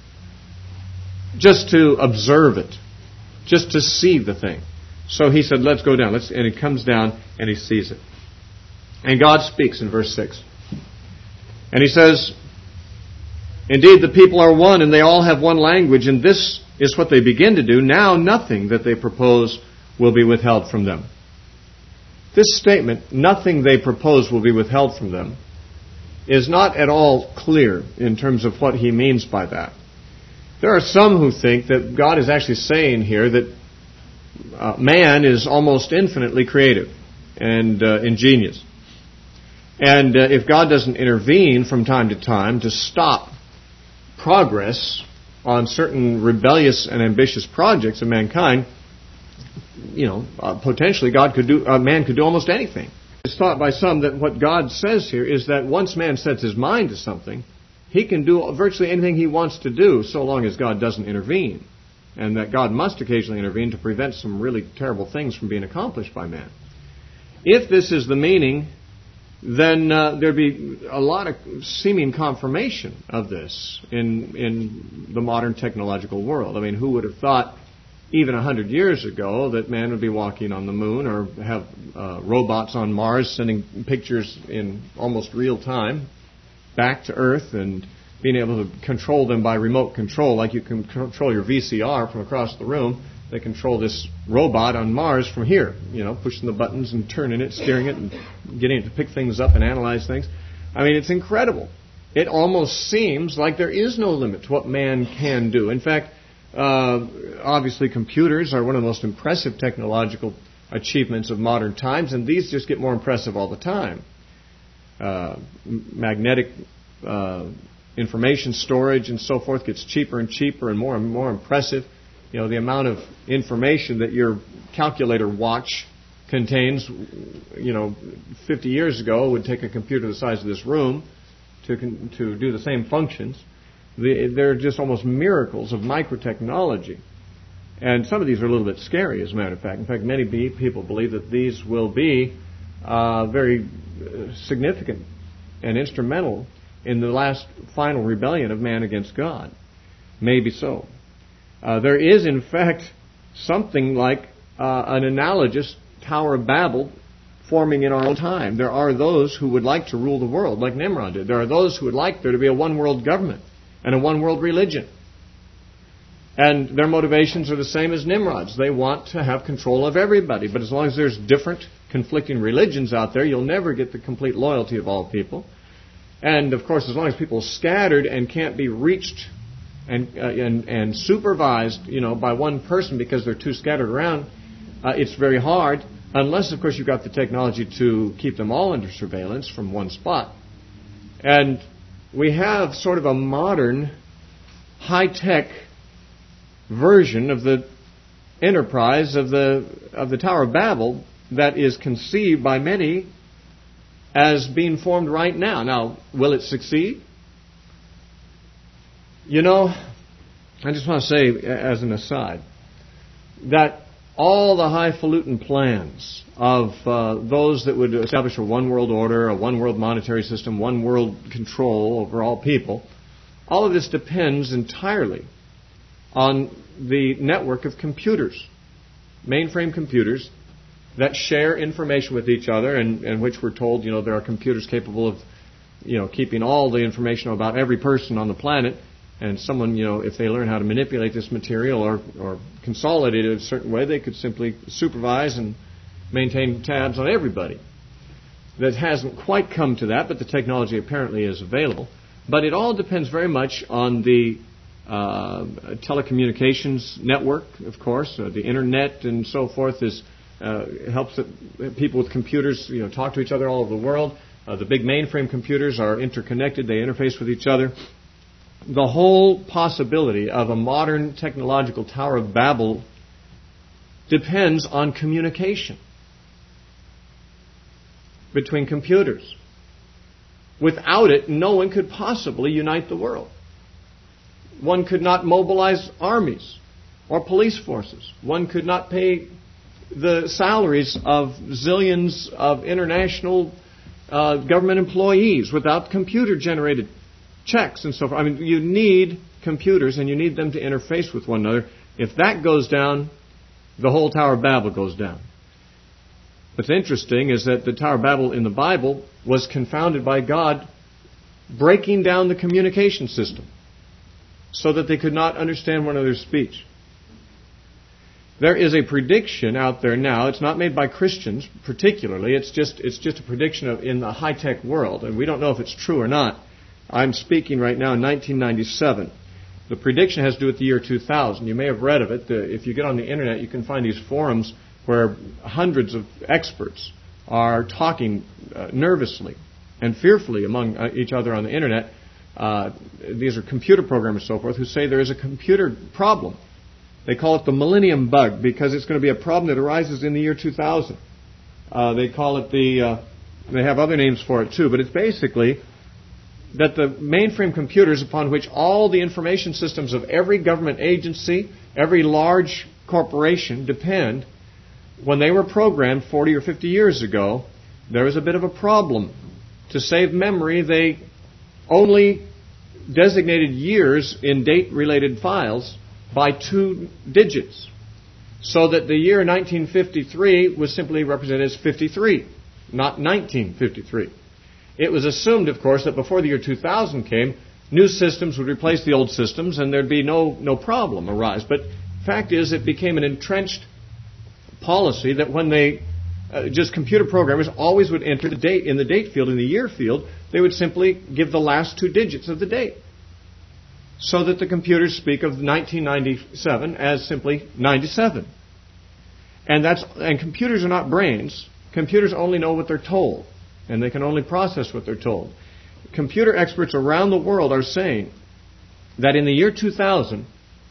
just to observe it, just to see the thing. So he said, let's go down. Let's, and he comes down and he sees it. And God speaks in verse six. And he says, indeed, the people are one, and they all have one language, and this is what they begin to do. Now nothing that they propose will be withheld from them. This statement, nothing they propose will be withheld from them, is not at all clear in terms of what he means by that. There are some who think that God is actually saying here that uh, man is almost infinitely creative and uh, ingenious. And uh, if God doesn't intervene from time to time to stop progress on certain rebellious and ambitious projects of mankind, you know, uh, potentially God could do, uh, man could do almost anything. It's thought by some that what God says here is that once man sets his mind to something, he can do virtually anything he wants to do so long as God doesn't intervene. And that God must occasionally intervene to prevent some really terrible things from being accomplished by man. If this is the meaning, then uh, there'd be a lot of seeming confirmation of this in in the modern technological world. I mean, who would have thought even a hundred years ago that man would be walking on the moon or have uh, robots on Mars sending pictures in almost real time back to Earth and being able to control them by remote control, like you can control your V C R from across the room. They control this robot on Mars from here, you know, pushing the buttons and turning it, steering it, and getting it to pick things up and analyze things. I mean, it's incredible. It almost seems like there is no limit to what man can do. In fact, uh, obviously computers are one of the most impressive technological achievements of modern times, and these just get more impressive all the time. Uh, magnetic uh, information storage and so forth gets cheaper and cheaper and more and more impressive. You know, the amount of information that your calculator watch contains, you know, fifty years ago would take a computer the size of this room to to do the same functions. The, they're just almost miracles of microtechnology. And some of these are a little bit scary, as a matter of fact. In fact, many people believe that these will be uh, very significant and instrumental in the last final rebellion of man against God. Maybe so. Uh, there is, in fact, something like uh, an analogous Tower of Babel forming in our own time. There are those who would like to rule the world, like Nimrod did. There are those who would like there to be a one-world government and a one-world religion. And their motivations are the same as Nimrod's. They want to have control of everybody. But as long as there's different conflicting religions out there, you'll never get the complete loyalty of all people. And, of course, as long as people are scattered and can't be reached and uh, and, and supervised, you know, by one person because they're too scattered around, uh, it's very hard, unless, of course, you've got the technology to keep them all under surveillance from one spot. And we have sort of a modern, high-tech version of the enterprise of the of the Tower of Babel that is conceived by many as being formed right now. Now, will it succeed? You know, I just want to say, as an aside, that all the highfalutin plans of uh, those that would establish a one-world order, a one-world monetary system, one-world control over all people, all of this depends entirely on the network of computers, mainframe computers, that share information with each other, and, and which we're told, you know, there are computers capable of, you know, keeping all the information about every person on the planet. And someone, you know, if they learn how to manipulate this material or, or consolidate it in a certain way, they could simply supervise and maintain tabs on everybody. That hasn't quite come to that, but the technology apparently is available. But it all depends very much on the uh, telecommunications network, of course. Uh, the Internet and so forth is uh, helps it, people with computers, you know, talk to each other all over the world. Uh, the big mainframe computers are interconnected. They interface with each other. the whole possibility of a modern technological Tower of Babel depends on communication between computers. Without it, no one could possibly unite the world. One could not mobilize armies or police forces. One could not pay the salaries of zillions of international uh, government employees without computer-generated checks and so forth. I mean, you need computers and you need them to interface with one another. If that goes down, the whole Tower of Babel goes down. What's interesting is that the Tower of Babel in the Bible was confounded by God breaking down the communication system so that they could not understand one another's speech. There is a prediction out there now. It's not made by Christians particularly. It's just it's just a prediction of in the high-tech world, and we don't know if it's true or not. I'm speaking right now in nineteen ninety-seven. The prediction has to do with the year two thousand. You may have read of it. The, if you get on the Internet, you can find these forums where hundreds of experts are talking uh, nervously and fearfully among uh, each other on the Internet. Uh, these are computer programmers and so forth who say there is a computer problem. They call it the millennium bug because it's going to be a problem that arises in the year two thousand. Uh, they call it the, uh, they have other names for it too, but it's basically that the mainframe computers upon which all the information systems of every government agency, every large corporation depend, when they were programmed forty or fifty years ago, there was a bit of a problem. To save memory, they only designated years in date-related files by two digits, so that the year nineteen fifty-three was simply represented as fifty-three, not nineteen fifty-three. It was assumed, of course, that before the year two thousand came, new systems would replace the old systems and there'd be no, no problem arise. But the fact is, it became an entrenched policy that when they, uh, just computer programmers always would enter the date in the date field, in the year field, they would simply give the last two digits of the date. So that the computers speak of nineteen ninety-seven as simply ninety-seven. And that's and computers are not brains. Computers only know what they're told. And they can only process what they're told. Computer experts around the world are saying that in the year two thousand,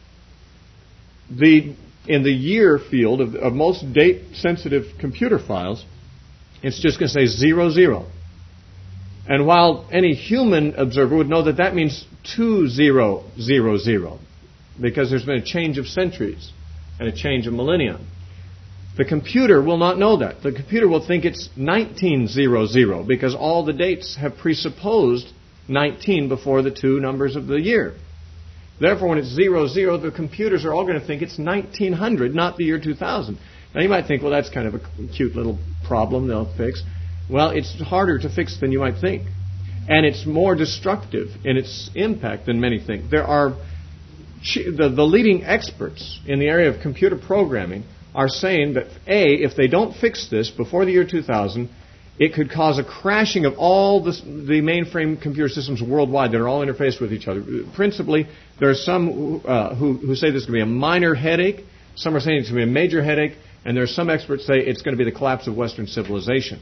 the in the year field of, of most date-sensitive computer files, it's just going to say zero, zero. And while any human observer would know that that means two zero, zero, zero, because there's been a change of centuries and a change of millennia. The computer will not know that. The computer will think it's nineteen hundred because all the dates have presupposed nineteen before the two numbers of the year. Therefore, when it's zero, zero, the computers are all going to think it's nineteen hundred, not the year two thousand. Now, you might think, well, that's kind of a cute little problem they'll fix. Well, it's harder to fix than you might think. And it's more destructive in its impact than many think. There are the, the leading experts in the area of computer programming are saying that, A, if they don't fix this before the year two thousand, it could cause a crashing of all the, the mainframe computer systems worldwide that are all interfaced with each other. Principally, there are some uh, who, who say this is going to be a minor headache. Some are saying it's going to be a major headache. And there are some experts say it's going to be the collapse of Western civilization.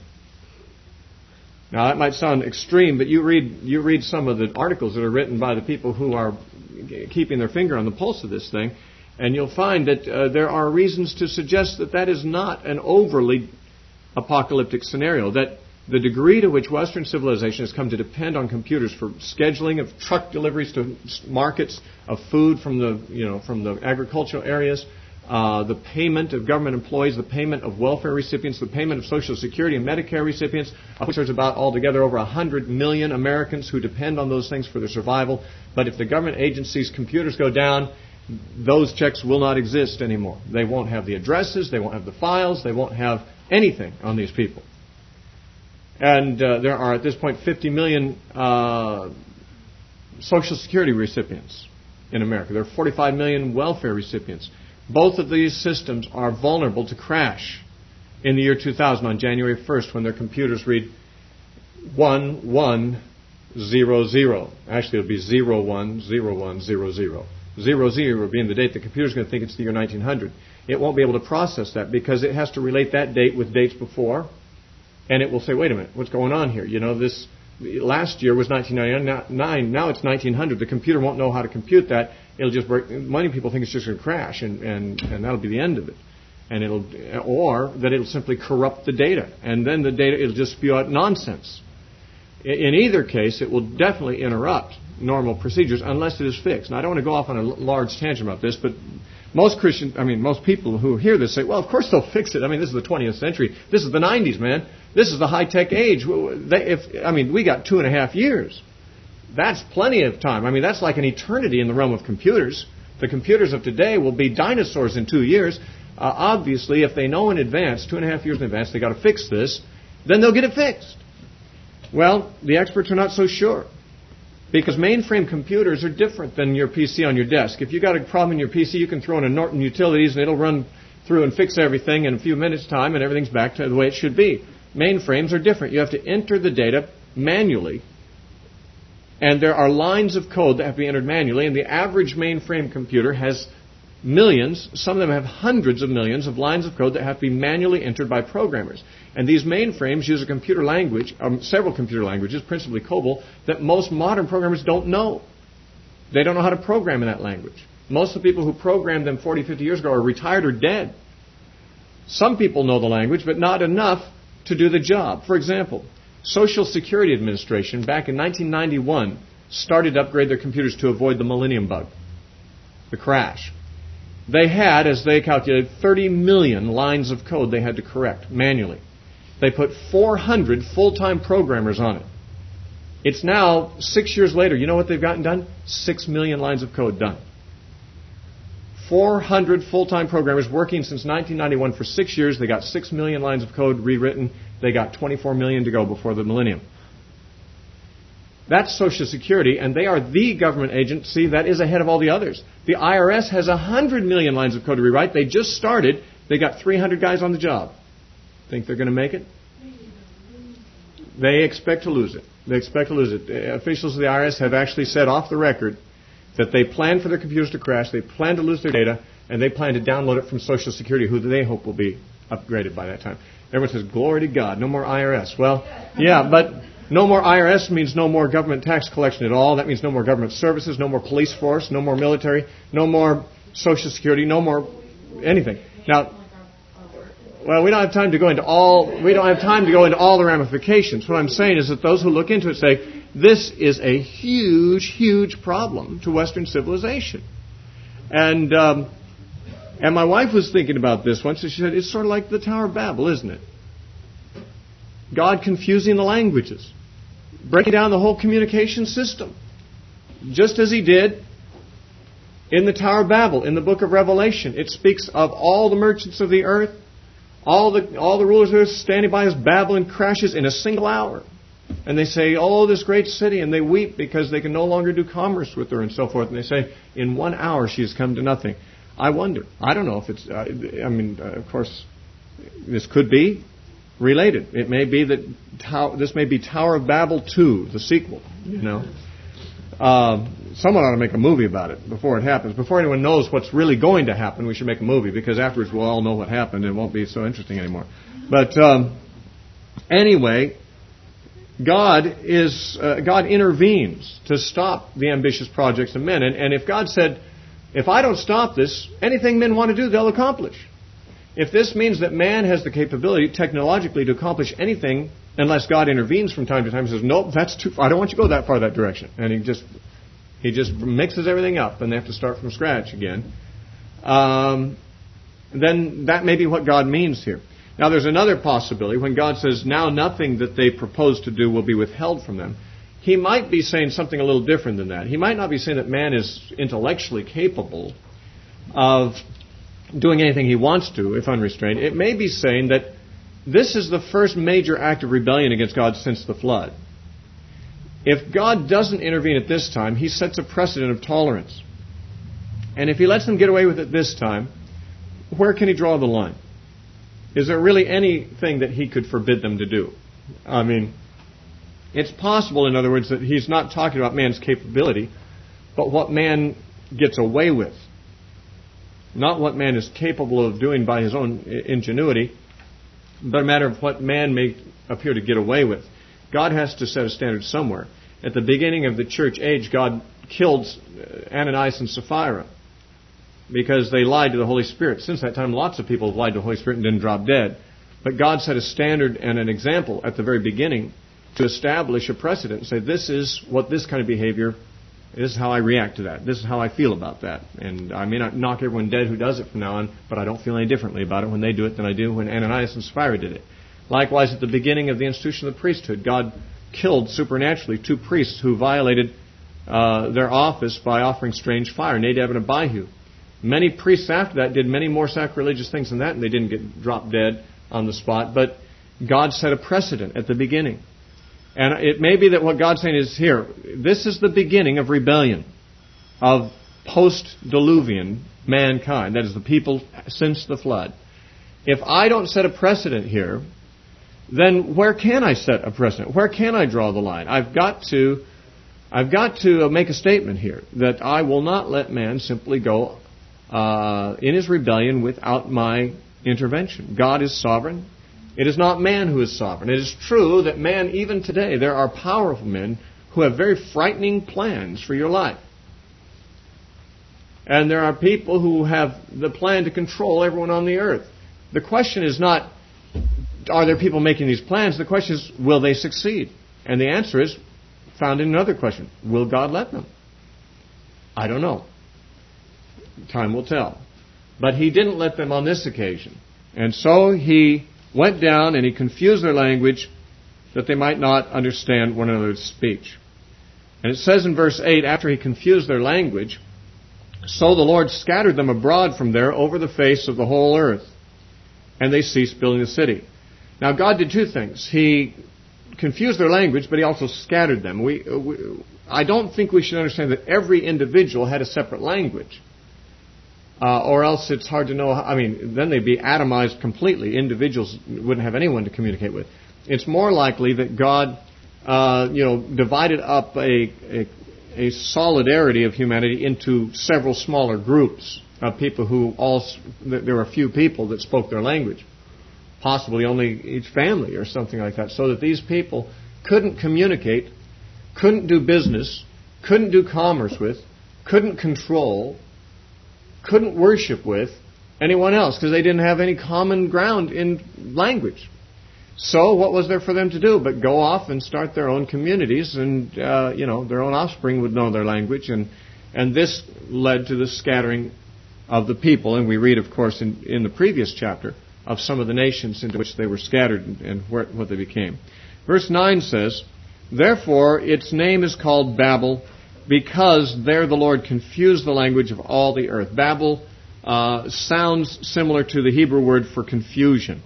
Now, that might sound extreme, but you read you read some of the articles that are written by the people who are keeping their finger on the pulse of this thing, and you'll find that uh, there are reasons to suggest that that is not an overly apocalyptic scenario, that the degree to which Western civilization has come to depend on computers for scheduling of truck deliveries to markets, of food from the, you know, from the agricultural areas, Uh, the payment of government employees, the payment of welfare recipients, the payment of Social Security and Medicare recipients, of which there's about altogether over one hundred million Americans who depend on those things for their survival. But if the government agencies' computers go down, those checks will not exist anymore. They won't have the addresses, they won't have the files, they won't have anything on these people. And uh, there are at this point fifty million uh, Social Security recipients in America. There are forty-five million welfare recipients. Both of these systems are vulnerable to crash in the year two thousand on January first when their computers read one one zero zero. Actually, it'll be zero one zero one zero zero. Zero zero being the date the computer's going to think it's the year nineteen hundred. It won't be able to process that because it has to relate that date with dates before, and it will say, wait a minute, what's going on here? You know, this last year was nineteen ninety-nine. Now it's nineteen hundred. The computer won't know how to compute that. It'll just break. Many people think it's just going to crash, and, and, and that'll be the end of it. And it'll, or that it'll simply corrupt the data, and then the data it'll just spew out nonsense. In either case, it will definitely interrupt normal procedures unless it is fixed. Now, I don't want to go off on a large tangent about this, but most Christians, I mean, most people who hear this say, well, of course they'll fix it. I mean, this is the twentieth century. This is the nineties, man. This is the high-tech age. They, if, I mean, we got two and a half years. That's plenty of time. I mean, that's like an eternity in the realm of computers. The computers of today will be dinosaurs in two years. Uh, obviously, if they know in advance, two and a half years in advance, they got to fix this, then they'll get it fixed. Well, the experts are not so sure, because mainframe computers are different than your P C on your desk. If you got a problem in your P C, you can throw in a Norton Utilities and it'll run through and fix everything in a few minutes' time, and everything's back to the way it should be. Mainframes are different. You have to enter the data manually, and there are lines of code that have to be entered manually, and the average mainframe computer has millions, some of them have hundreds of millions of lines of code that have to be manually entered by programmers. And these mainframes use a computer language, um, several computer languages, principally COBOL, that most modern programmers don't know. They don't know how to program in that language. Most of the people who programmed them forty, fifty years ago are retired or dead. Some people know the language, but not enough to do the job. For example, Social Security Administration back in nineteen ninety-one started to upgrade their computers to avoid the Millennium Bug, the crash. They had, as they calculated, thirty million lines of code they had to correct manually. They put four hundred full-time programmers on it. It's now, six years later, you know what they've gotten done? Six million lines of code done. four hundred full-time programmers working since nineteen ninety-one for six years. They got six million lines of code rewritten. They got twenty-four million to go before the millennium. That's Social Security, and they are the government agency that is ahead of all the others. The I R S has one hundred million lines of code to rewrite. They just started. They got three hundred guys on the job. Think they're going to make it? They expect to lose it. They expect to lose it. Officials of the I R S have actually said off the record that they plan for their computers to crash, they plan to lose their data, and they plan to download it from Social Security, who they hope will be upgraded by that time. Everyone says, glory to God, no more I R S. Well, yeah, but no more I R S means no more government tax collection at all. That means no more government services, no more police force, no more military, no more Social Security, no more anything. Now, well, we don't have time to go into all, we don't have time to go into all the ramifications. What I'm saying is that those who look into it say, this is a huge, huge problem to Western civilization. And, um, and my wife was thinking about this once, and she said, it's sort of like the Tower of Babel, isn't it? God confusing the languages, breaking down the whole communication system, just as He did in the Tower of Babel, in the book of Revelation. It speaks of all the merchants of the earth, all the all the rulers of the earth standing by as Babylon crashes in a single hour. And they say, oh, this great city, and they weep because they can no longer do commerce with her and so forth. And they say, in one hour she has come to nothing. I wonder. I don't know if it's, uh, I mean, uh, of course, this could be related. It may be that Tower, this may be Tower of Babel two, the sequel, you know. Uh, someone ought to make a movie about it before it happens. Before anyone knows what's really going to happen, we should make a movie, because afterwards we'll all know what happened and it won't be so interesting anymore. But um, anyway, God is uh, God intervenes to stop the ambitious projects of men. And, and if God said, if I don't stop this, anything men want to do, they'll accomplish. If this means that man has the capability technologically to accomplish anything, unless God intervenes from time to time and says, nope, that's too far. I don't want you to go that far that direction. And he just he just mixes everything up and they have to start from scratch again. Um, then that may be what God means here. Now there's another possibility. When God says, now nothing that they propose to do will be withheld from them, He might be saying something a little different than that. He might not be saying that man is intellectually capable of doing anything he wants to, if unrestrained. It may be saying that this is the first major act of rebellion against God since the flood. If God doesn't intervene at this time, He sets a precedent of tolerance. And if He lets them get away with it this time, where can He draw the line? Is there really anything that He could forbid them to do? I mean, it's possible, in other words, that He's not talking about man's capability, but what man gets away with. Not what man is capable of doing by his own ingenuity, but a matter of what man may appear to get away with. God has to set a standard somewhere. At the beginning of the church age, God killed Ananias and Sapphira because they lied to the Holy Spirit. Since that time, lots of people have lied to the Holy Spirit and didn't drop dead. But God set a standard and an example at the very beginning to establish a precedent and say, this is what this kind of behavior, this is how I react to that. This is how I feel about that. And I may not knock everyone dead who does it from now on, but I don't feel any differently about it when they do it than I do when Ananias and Sapphira did it. Likewise, at the beginning of the institution of the priesthood, God killed supernaturally two priests who violated uh, their office by offering strange fire, Nadab and Abihu. Many priests after that did many more sacrilegious things than that, and they didn't get dropped dead on the spot. But God set a precedent at the beginning. And it may be that what God's saying is here, this is the beginning of rebellion, of post-diluvian mankind. That is, the people since the flood. If I don't set a precedent here, then where can I set a precedent? Where can I draw the line? I've got to, I've got to make a statement here that I will not let man simply go uh, in his rebellion without my intervention. God is sovereign. It is not man who is sovereign. It is true that man, even today, there are powerful men who have very frightening plans for your life. And there are people who have the plan to control everyone on the earth. The question is not, are there people making these plans? The question is, will they succeed? And the answer is found in another question. Will God let them? I don't know. Time will tell. But He didn't let them on this occasion. And so He went down and He confused their language that they might not understand one another's speech. And it says in verse eight, after He confused their language, so the Lord scattered them abroad from there over the face of the whole earth, and they ceased building the city. Now God did two things. He confused their language, but He also scattered them. We, we, I don't think we should understand that every individual had a separate language. Uh, or else it's hard to know. How, I mean, then they'd be atomized completely. Individuals wouldn't have anyone to communicate with. It's more likely that God, uh, you know, divided up a, a, a solidarity of humanity into several smaller groups of people who all, there were a few people that spoke their language. Possibly only each family or something like that. So that these people couldn't communicate, couldn't do business, couldn't do commerce with, couldn't control, couldn't worship with anyone else because they didn't have any common ground in language. So what was there for them to do but go off and start their own communities, and uh, you know, their own offspring would know their language, and and this led to the scattering of the people. And we read, of course, in, in the previous chapter of some of the nations into which they were scattered and, and where, what they became. Verse nine says, therefore its name is called Babel, because there the Lord confused the language of all the earth. Babel uh, sounds similar to the Hebrew word for confusion.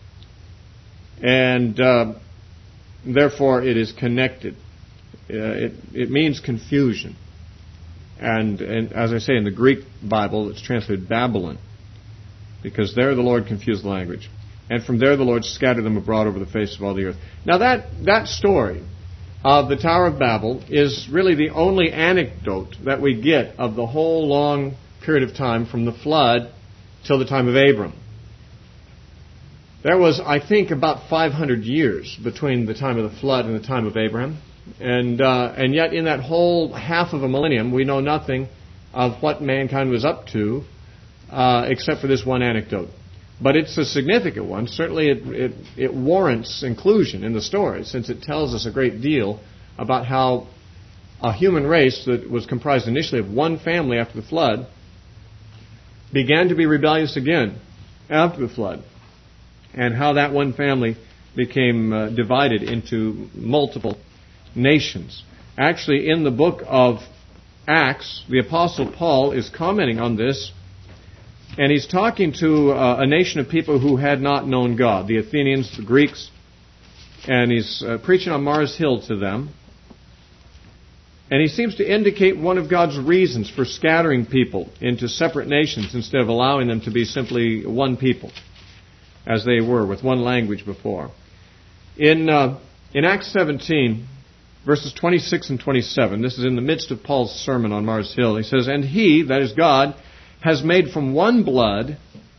And uh, therefore it is connected. Uh, it, it means confusion. And, and as I say, in the Greek Bible, it's translated Babylon, because there the Lord confused the language. And from there the Lord scattered them abroad over the face of all the earth. Now that, that story of the Tower of Babel is really the only anecdote that we get of the whole long period of time from the flood till the time of Abram. There was, I think, about five hundred years between the time of the flood and the time of Abraham. And, uh, and yet in that whole half of a millennium, we know nothing of what mankind was up to uh, except for this one anecdote. But it's a significant one. Certainly it, it, it warrants inclusion in the story, since it tells us a great deal about how a human race that was comprised initially of one family after the flood began to be rebellious again after the flood, and how that one family became uh, divided into multiple nations. Actually, in the book of Acts, the Apostle Paul is commenting on this. And he's talking to uh, a nation of people who had not known God, the Athenians, the Greeks, and he's uh, preaching on Mars Hill to them. And he seems to indicate one of God's reasons for scattering people into separate nations instead of allowing them to be simply one people, as they were, with one language before. In, uh, in Acts seventeen, verses twenty-six and twenty-seven, this is in the midst of Paul's sermon on Mars Hill, he says, and he, that is God, has made from one blood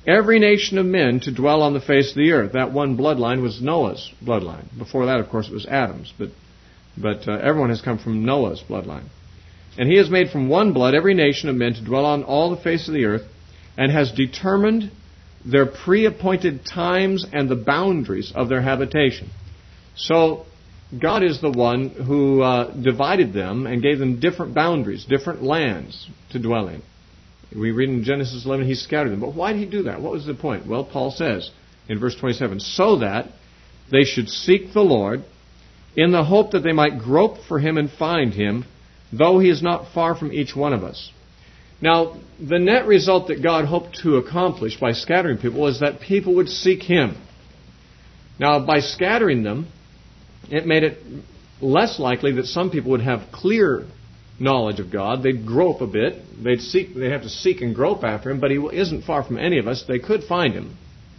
every nation of men to dwell on the face of the earth. That one bloodline was Noah's bloodline. Before that, of course, it was Adam's, but but uh, everyone has come from Noah's bloodline. And he has made from one blood every nation of men to dwell on all the face of the earth, and has determined their pre-appointed times and the boundaries of their habitation. So God is the one who uh, divided them and gave them different boundaries, different lands to dwell in. We read in Genesis eleven, he scattered them. But why did he do that? What was the point? Well, Paul says in verse twenty-seven, so that they should seek the Lord in the hope that they might grope for him and find him, though he is not far from each one of us. Now, the net result that God hoped to accomplish by scattering people is that people would seek him. Now, by scattering them, it made it less likely that some people would have clear knowledge of God. They'd grope a bit. They'd seek. They'd have to seek and grope after him, but he isn't far from any of us. They could find him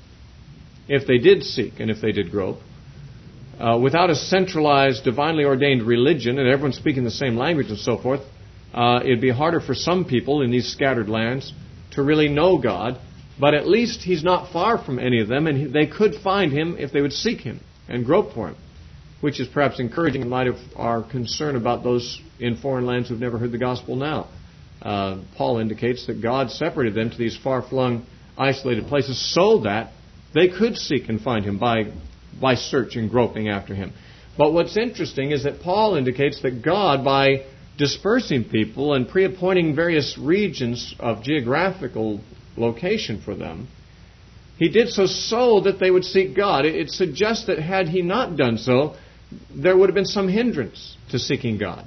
if they did seek and if they did grope. Uh, without a centralized, divinely ordained religion and everyone speaking the same language and so forth, uh, it'd be harder for some people in these scattered lands to really know God. But at least he's not far from any of them, and he, they could find him if they would seek him and grope for him, which is perhaps encouraging in light of our concern about those in foreign lands who've never heard the gospel now. Uh, Paul indicates that God separated them to these far-flung, isolated places so that they could seek and find him by, by search and groping after him. But what's interesting is that Paul indicates that God, by dispersing people and pre-appointing various regions of geographical location for them, he did so so that they would seek God. It, it suggests that had he not done so, there would have been some hindrance to seeking God.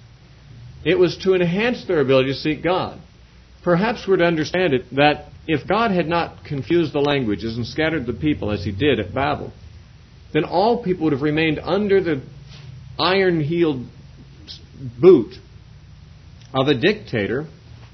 It was to enhance their ability to seek God. Perhaps we're to understand it that if God had not confused the languages and scattered the people as he did at Babel, then all people would have remained under the iron-heeled boot of a dictator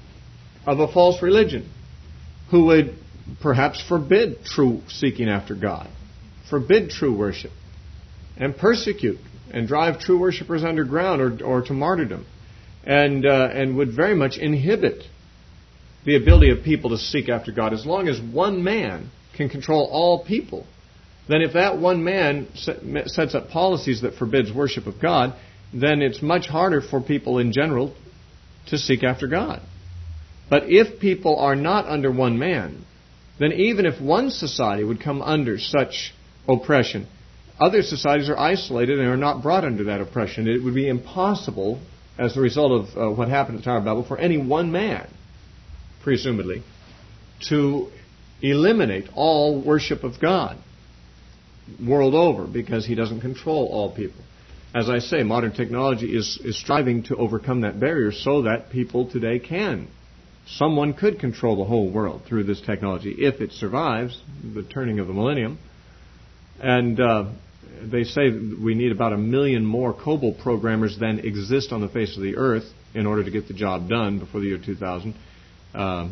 of a false religion who would perhaps forbid true seeking after God, forbid true worship, and persecute and drive true worshipers underground or, or to martyrdom, and uh, and would very much inhibit the ability of people to seek after God. As long as one man can control all people, then if that one man sets up policies that forbids worship of God, then it's much harder for people in general to seek after God. But if people are not under one man, then even if one society would come under such oppression, other societies are isolated and are not brought under that oppression. It would be impossible, as a result of uh, what happened at the Tower of Babel, for any one man, presumably, to eliminate all worship of God world over, because he doesn't control all people. As I say, modern technology is, is striving to overcome that barrier so that people today can. Someone could control the whole world through this technology if it survives the turning of the millennium. And uh, they say we need about a million more COBOL programmers than exist on the face of the earth in order to get the job done before the year two thousand. Uh,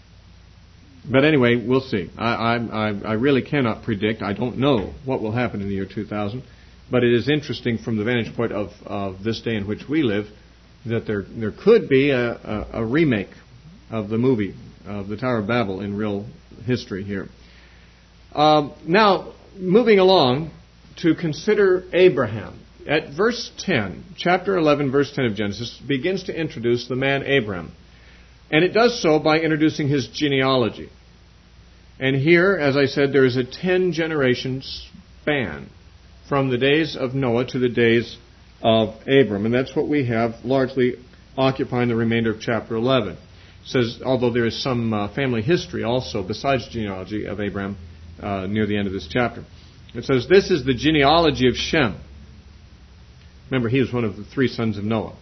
but anyway, we'll see. I, I, I really cannot predict. I don't know what will happen in the year two thousand. But it is interesting from the vantage point of, of this day in which we live that there there could be a, a, a remake of the movie of the Tower of Babel in real history here. Uh, now, moving along to consider Abraham. At verse ten, chapter eleven, verse ten of Genesis, begins to introduce the man Abraham. And it does so by introducing his genealogy. And here, as I said, there is a ten generations span from the days of Noah to the days of Abram. And that's what we have largely occupying the remainder of chapter eleven. It says, although there is some uh, family history also besides genealogy of Abraham uh, near the end of this chapter. It says, this is the genealogy of Shem. Remember, he was one of the three sons of Noah.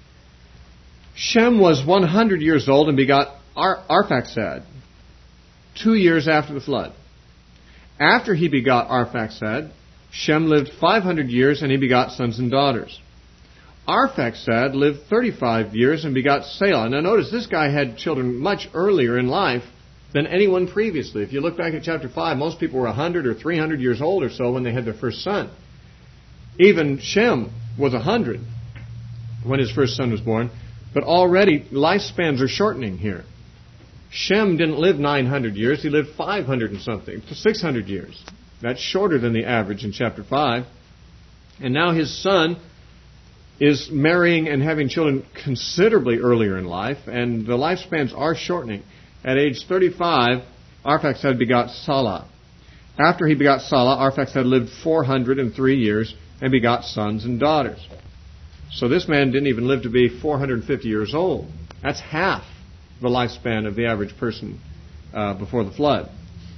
Shem was one hundred years old and begot Ar- Arphaxad, two years after the flood. After he begot Arphaxad, Shem lived five hundred years and he begot sons and daughters. Arphaxad lived thirty-five years and begot Selah. Now notice, this guy had children much earlier in life than anyone previously. If you look back at chapter five, most people were one hundred or three hundred years old or so when they had their first son. Even Shem was one hundred when his first son was born. But already lifespans are shortening here. Shem didn't live nine hundred years. He lived five hundred and something, six hundred years. That's shorter than the average in chapter five. And now his son is marrying and having children considerably earlier in life, and the lifespans are shortening. At age thirty-five, Arphaxad begot Salah. After he begot Salah, Arphaxad lived four hundred three years and begot sons and daughters. So this man didn't even live to be four hundred fifty years old. That's half the lifespan of the average person uh, before the flood.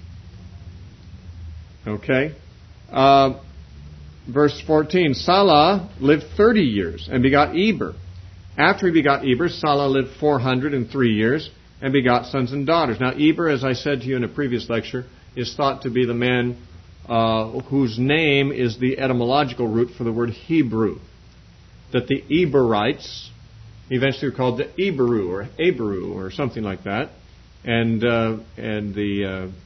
Okay? Uh, verse fourteen, Salah lived thirty years and begot Eber. After he begot Eber, Salah lived four hundred three years and begot sons and daughters. Now, Eber, as I said to you in a previous lecture, is thought to be the man uh, whose name is the etymological root for the word Hebrew. That the Eberites eventually were called the Eberu or Aberu or something like that. And uh, and the,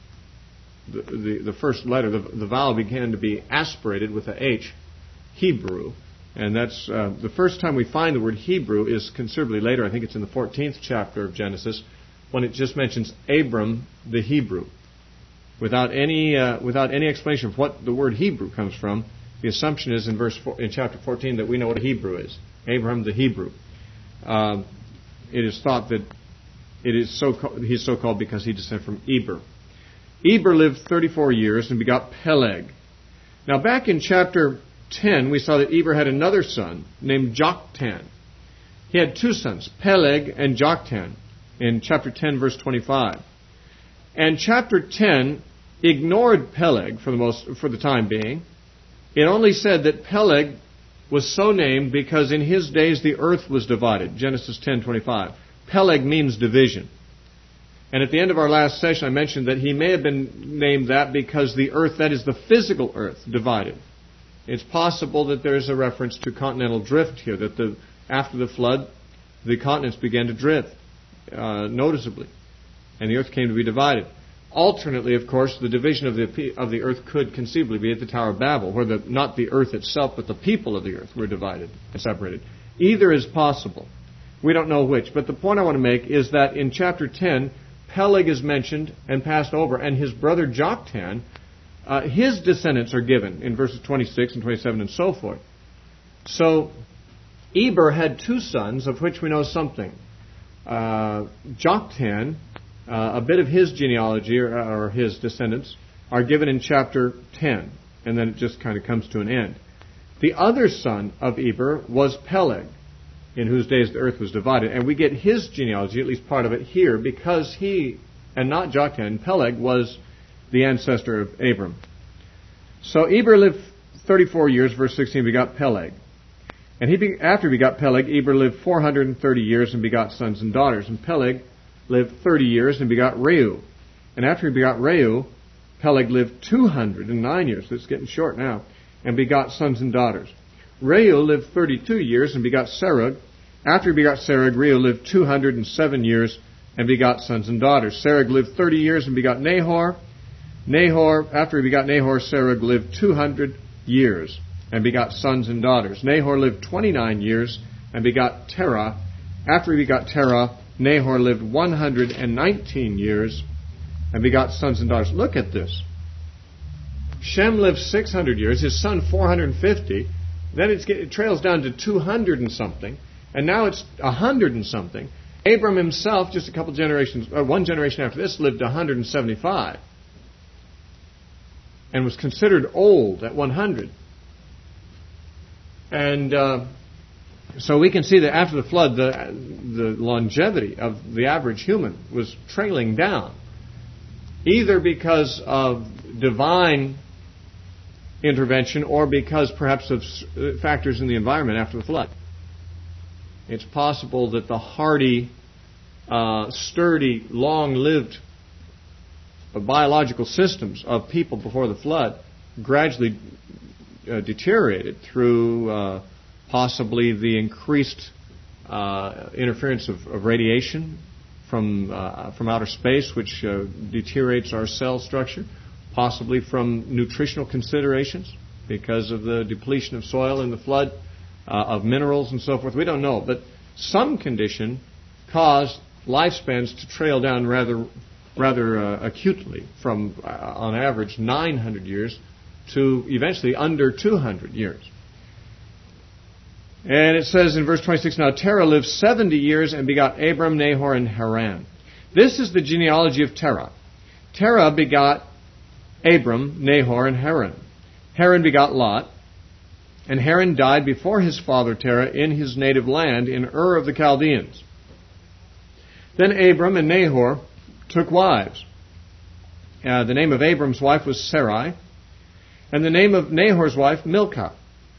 uh, the the the first letter, the, the vowel began to be aspirated with a H, Hebrew. And that's uh, the first time we find the word Hebrew is considerably later. I think it's in the fourteenth chapter of Genesis, when it just mentions Abram the Hebrew. Without any uh, without any explanation of what the word Hebrew comes from, the assumption is in verse four, in chapter fourteen that we know what a Hebrew is. Abraham the Hebrew. Uh, it is thought that it is so called, he is so called because he descended from Eber. Eber lived thirty-four years and begot Peleg. Now back in chapter ten, we saw that Eber had another son named Joktan. He had two sons, Peleg and Joktan, in chapter ten, verse twenty-five. And chapter ten ignored Peleg for the most for the time being. It only said that Peleg was so named because in his days the earth was divided. Genesis ten twenty-five. Peleg means division. And at the end of our last session I mentioned that he may have been named that because the earth, that is the physical earth, divided. It's possible that there is a reference to continental drift here, that the after the flood the continents began to drift uh, noticeably. And the earth came to be divided. Alternately, of course, the division of the of the earth could conceivably be at the Tower of Babel, where the, not the earth itself, but the people of the earth were divided and separated. Either is possible. We don't know which. But the point I want to make is that in chapter ten, Peleg is mentioned and passed over, and his brother Joktan, uh, his descendants are given in verses twenty-six and twenty-seven and so forth. So, Eber had two sons, of which we know something. Uh, Joktan, Uh, a bit of his genealogy or, or his descendants are given in chapter ten, and then it just kind of comes to an end. The other son of Eber was Peleg, in whose days the earth was divided, and we get his genealogy, at least part of it, here because he, and not Joktan, Peleg was the ancestor of Abram. So Eber lived thirty-four years, verse sixteen, begot Peleg. And he be, after he begot Peleg, Eber lived four hundred thirty years and begot sons and daughters. And Peleg lived thirty years and begot Reu. And after he begot Reu, Peleg lived two hundred nine years. It's getting short now. And begot sons and daughters. Reu lived thirty-two years and begot Serug. After he begot Serug, Reu lived two hundred seven years and begot sons and daughters. Serug lived thirty years and begot Nahor. Nahor, after he begot Nahor, Serug lived two hundred years and begot sons and daughters. Nahor lived twenty-nine years and begot Terah. After he begot Terah, Nahor lived one hundred nineteen years and begot sons and daughters. Look at this. Shem lived six hundred years, his son four hundred fifty. Then it's, it trails down to two hundred and something. And now it's one hundred and something. Abram himself, just a couple generations, or one generation after this, lived one hundred seventy-five. And was considered old at one hundred. And uh, so we can see that after the flood, the, the longevity of the average human was trailing down. Either because of divine intervention or because perhaps of factors in the environment after the flood. It's possible that the hardy, uh, sturdy, long-lived biological systems of people before the flood gradually uh, deteriorated through uh, possibly the increased uh, interference of, of radiation from uh, from outer space, which uh, deteriorates our cell structure, possibly from nutritional considerations because of the depletion of soil in the flood, uh, of minerals and so forth. We don't know, but some condition caused lifespans to trail down rather rather uh, acutely from, uh, on average, nine hundred years to eventually under two hundred years. And it says in verse twenty-six, now Terah lived seventy years and begot Abram, Nahor, and Haran. This is the genealogy of Terah. Terah begot Abram, Nahor, and Haran. Haran begot Lot. And Haran died before his father Terah in his native land in Ur of the Chaldeans. Then Abram and Nahor took wives. Uh, the name of Abram's wife was Sarai, and the name of Nahor's wife Milcah,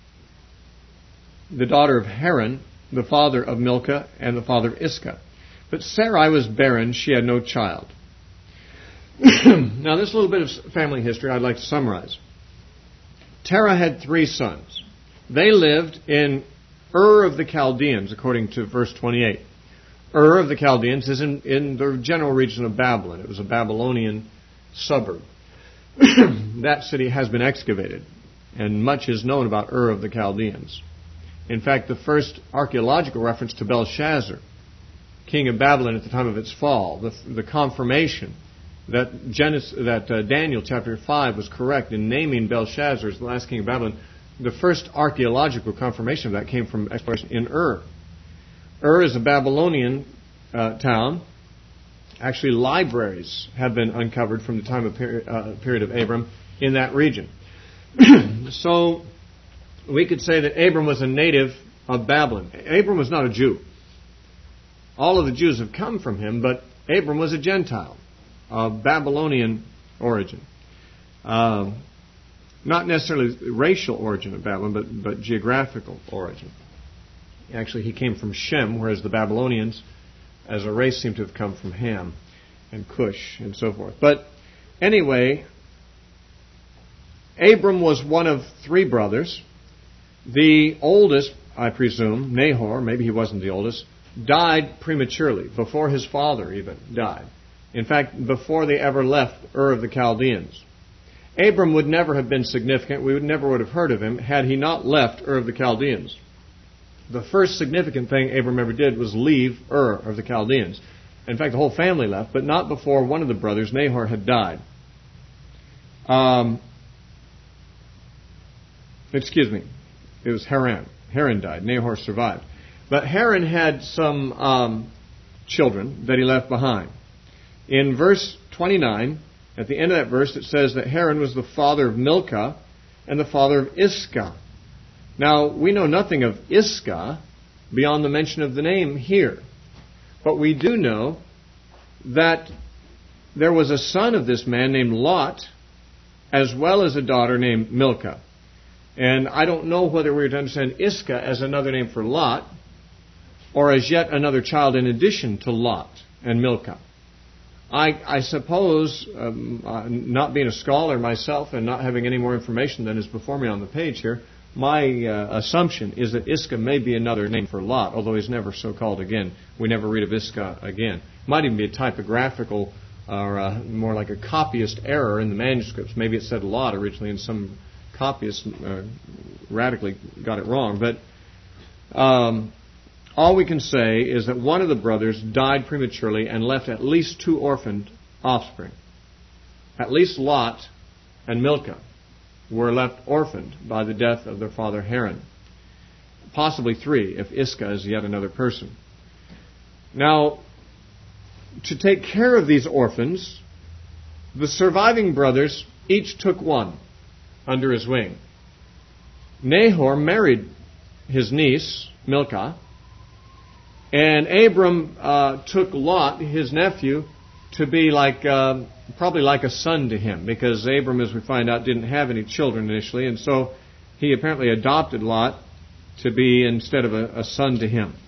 the daughter of Haran, the father of Milcah and the father of Iscah. But Sarai was barren, she had no child. Now this little bit of family history I'd like to summarize. Terah had three sons. They lived in Ur of the Chaldeans, according to verse twenty-eight. Ur of the Chaldeans is in, in the general region of Babylon. It was a Babylonian suburb. That city has been excavated, and much is known about Ur of the Chaldeans. In fact, the first archaeological reference to Belshazzar, king of Babylon at the time of its fall, the, the confirmation that, Genesis, that uh, Daniel chapter five was correct in naming Belshazzar as the last king of Babylon, the first archaeological confirmation of that came from exploration in Ur. Ur is a Babylonian uh, town. Actually, libraries have been uncovered from the time of peri- uh, period of Abram in that region. So we could say that Abram was a native of Babylon. Abram was not a Jew. All of the Jews have come from him, but Abram was a Gentile of Babylonian origin. Uh, not necessarily racial origin of Babylon, but, but geographical origin. Actually, he came from Shem, whereas the Babylonians, as a race, seem to have come from Ham and Cush and so forth. But anyway, Abram was one of three brothers. The oldest, I presume, Nahor, maybe he wasn't the oldest, died prematurely, before his father even died. In fact, before they ever left Ur of the Chaldeans. Abram would never have been significant. We would never would have heard of him had he not left Ur of the Chaldeans. The first significant thing Abram ever did was leave Ur of the Chaldeans. In fact, the whole family left, but not before one of the brothers, Nahor, had died. Um, excuse me. It was Haran. Haran died. Nahor survived. But Haran had some um, children that he left behind. In verse twenty-nine, at the end of that verse, it says that Haran was the father of Milcah and the father of Iscah. Now, we know nothing of Iscah beyond the mention of the name here. But we do know that there was a son of this man named Lot, as well as a daughter named Milcah. And I don't know whether we're to understand Iscah as another name for Lot, or as yet another child in addition to Lot and Milcah. I, I suppose, um, uh, not being a scholar myself and not having any more information than is before me on the page here, my uh, assumption is that Iscah may be another name for Lot, although he's never so called again. We never read of Iscah again. Might even be a typographical or uh, more like a copyist error in the manuscripts. Maybe it said Lot originally and some copyist uh, radically got it wrong. But um, all we can say is that one of the brothers died prematurely and left at least two orphaned offspring. At least Lot and Milcah were left orphaned by the death of their father Haran. Possibly three, if Iscah is yet another person. Now, to take care of these orphans, the surviving brothers each took one under his wing. Nahor married his niece, Milcah, and Abram uh, took Lot, his nephew, to be like uh, probably like a son to him, because Abram, as we find out, didn't have any children initially, and so he apparently adopted Lot to be instead of a, a son to him.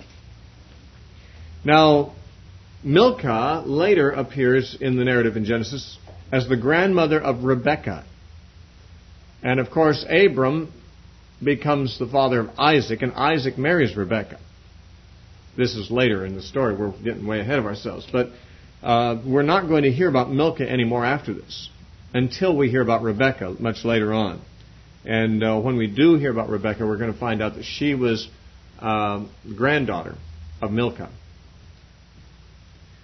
Now, Milcah later appears in the narrative in Genesis as the grandmother of Rebekah. And of course, Abram becomes the father of Isaac, and Isaac marries Rebekah. This is later in the story. We're getting way ahead of ourselves. But uh, we're not going to hear about Milcah anymore after this until we hear about Rebekah much later on. And uh, when we do hear about Rebekah, we're going to find out that she was uh, granddaughter of Milcah.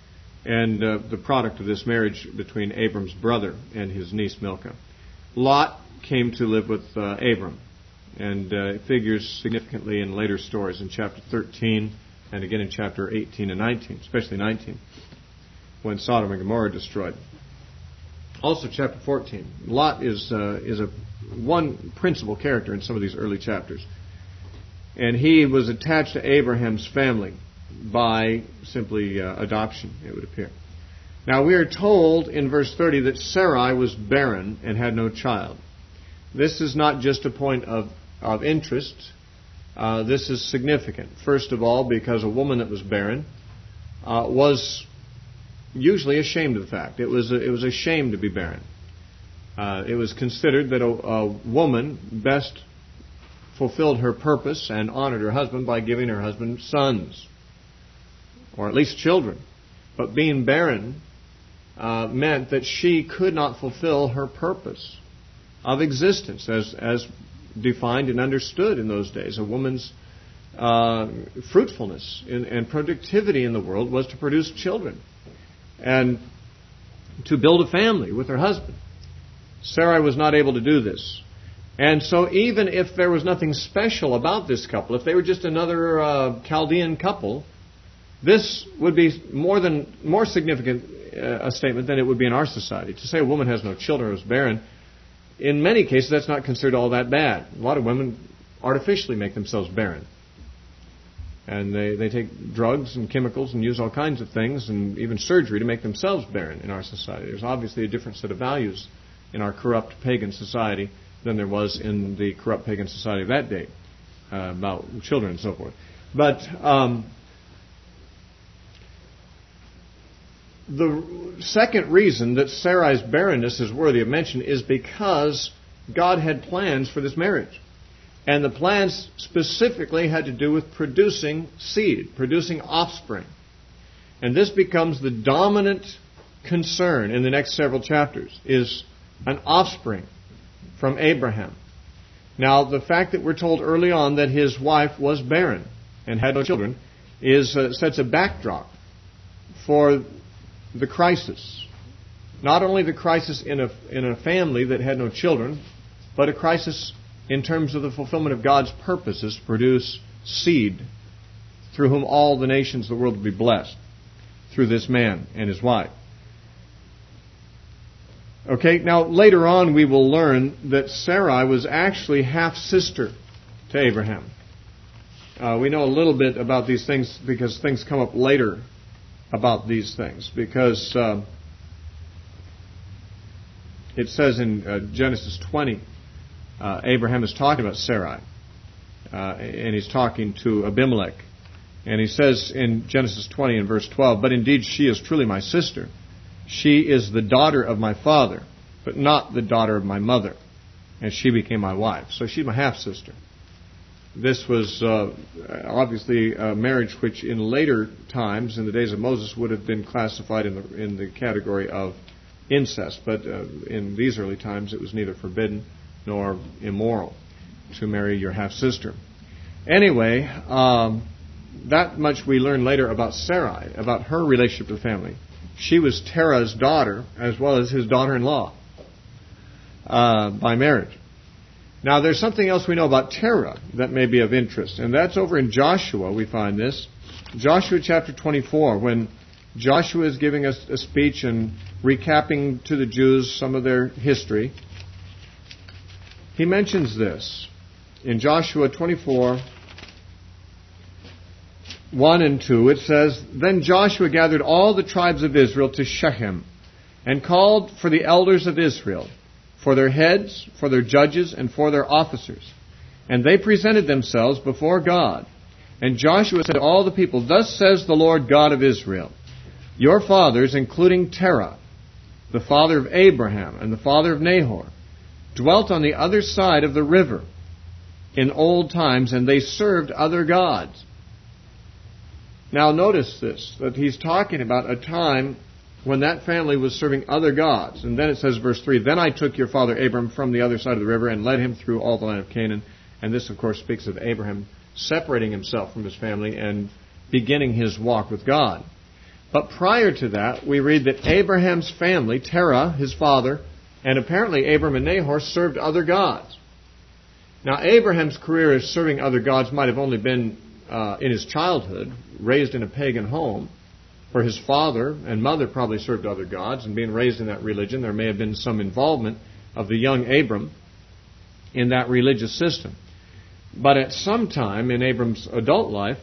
and uh, the product of this marriage between Abram's brother and his niece Milcah. Lot came to live with uh, Abram, and uh, it figures significantly in later stories in chapter thirteen and again in chapter eighteen and nineteen, especially nineteen, when Sodom and Gomorrah destroyed. Also chapter fourteen. Lot is uh, is a one principal character in some of these early chapters. And he was attached to Abraham's family by simply uh, adoption, it would appear. Now we are told in verse thirty that Sarai was barren and had no child. This is not just a point of, of interest. Uh, this is significant. First of all, because a woman that was barren uh, was usually ashamed of the fact. It was a, it was a shame to be barren. Uh, it was considered that a, a woman best fulfilled her purpose and honored her husband by giving her husband sons, or at least children. But being barren uh, meant that she could not fulfill her purpose of existence as, as defined and understood in those days. A woman's uh, fruitfulness in, and productivity in the world was to produce children and to build a family with her husband. Sarai was not able to do this. And so even if there was nothing special about this couple, if they were just another uh, Chaldean couple, this would be more than more significant uh, a statement than it would be in our society. To say a woman has no children or is barren, in many cases that's not considered all that bad. A lot of women artificially make themselves barren. And they, they take drugs and chemicals and use all kinds of things and even surgery to make themselves barren in our society. There's obviously a different set of values in our corrupt pagan society than there was in the corrupt pagan society of that day uh, about children and so forth. But um, the second reason that Sarai's barrenness is worthy of mention is because God had plans for this marriage. And the plans specifically had to do with producing seed, producing offspring. And this becomes the dominant concern in the next several chapters, is an offspring from Abraham. Now, the fact that we're told early on that his wife was barren and had no children is uh, sets a backdrop for the crisis. Not only the crisis in a in a family that had no children, but a crisis in terms of the fulfillment of God's purposes to produce seed through whom all the nations of the world will be blessed, through this man and his wife. Okay, now later on we will learn that Sarai was actually half-sister to Abraham. Uh, we know a little bit about these things because things come up later about these things. Because uh, it says in uh, Genesis twenty, uh, Abraham is talking about Sarai. Uh, and he's talking to Abimelech. And he says in Genesis twenty and verse twelve, "But indeed she is truly my sister. She is the daughter of my father, but not the daughter of my mother. And she became my wife." So she's my half-sister. This was uh, obviously a marriage which in later times, in the days of Moses, would have been classified in the in the category of incest. But uh, in these early times, it was neither forbidden nor immoral to marry your half-sister. Anyway, um, that much we learn later about Sarai, about her relationship to the family. She was Terah's daughter as well as his daughter-in-law uh, by marriage. Now, there's something else we know about Terah that may be of interest, and that's over in Joshua. We find this. Joshua chapter twenty-four, when Joshua is giving us a speech and recapping to the Jews some of their history, he mentions this. In Joshua twenty-four, one and two, it says, "Then Joshua gathered all the tribes of Israel to Shechem, and called for the elders of Israel, for their heads, for their judges, and for their officers. And they presented themselves before God. And Joshua said to all the people, 'Thus says the Lord God of Israel, your fathers, including Terah, the father of Abraham and the father of Nahor, dwelt on the other side of the river in old times, and they served other gods.'" Now notice this, that he's talking about a time when that family was serving other gods. And then it says, verse three, "Then I took your father Abram from the other side of the river and led him through all the land of Canaan." And this, of course, speaks of Abraham separating himself from his family and beginning his walk with God. But prior to that, we read that Abraham's family, Terah, his father, and apparently Abram and Nahor served other gods. Now, Abraham's career as serving other gods might have only been uh, in his childhood, raised in a pagan home, where his father and mother probably served other gods, and being raised in that religion, there may have been some involvement of the young Abram in that religious system. But at some time in Abram's adult life,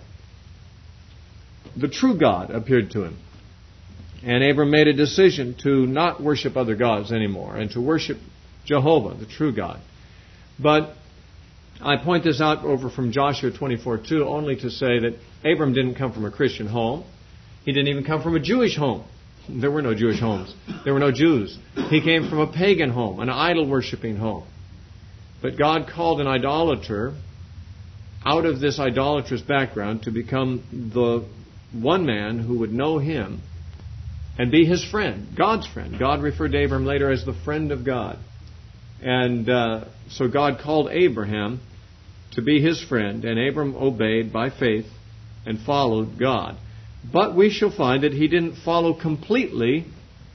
the true God appeared to him. And Abram made a decision to not worship other gods anymore and to worship Jehovah, the true God. But I point this out over from Joshua twenty-four two only to say that Abram didn't come from a Christian home. He didn't even come from a Jewish home. There were no Jewish homes. There were no Jews. He came from a pagan home, an idol-worshipping home. But God called an idolater out of this idolatrous background to become the one man who would know him and be his friend, God's friend. God referred to Abram later as the friend of God. And uh, so God called Abraham to be his friend, and Abram obeyed by faith and followed God. But we shall find that he didn't follow completely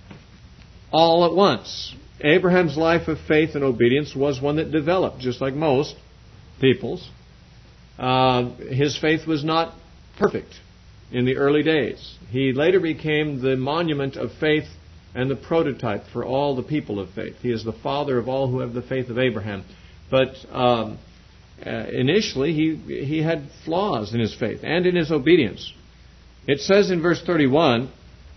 all at once. Abraham's life of faith and obedience was one that developed, just like most people's. Uh, his faith was not perfect in the early days. He later became the monument of faith and the prototype for all the people of faith. He is the father of all who have the faith of Abraham. But um, uh, initially, he he had flaws in his faith and in his obedience. It says in verse thirty-one,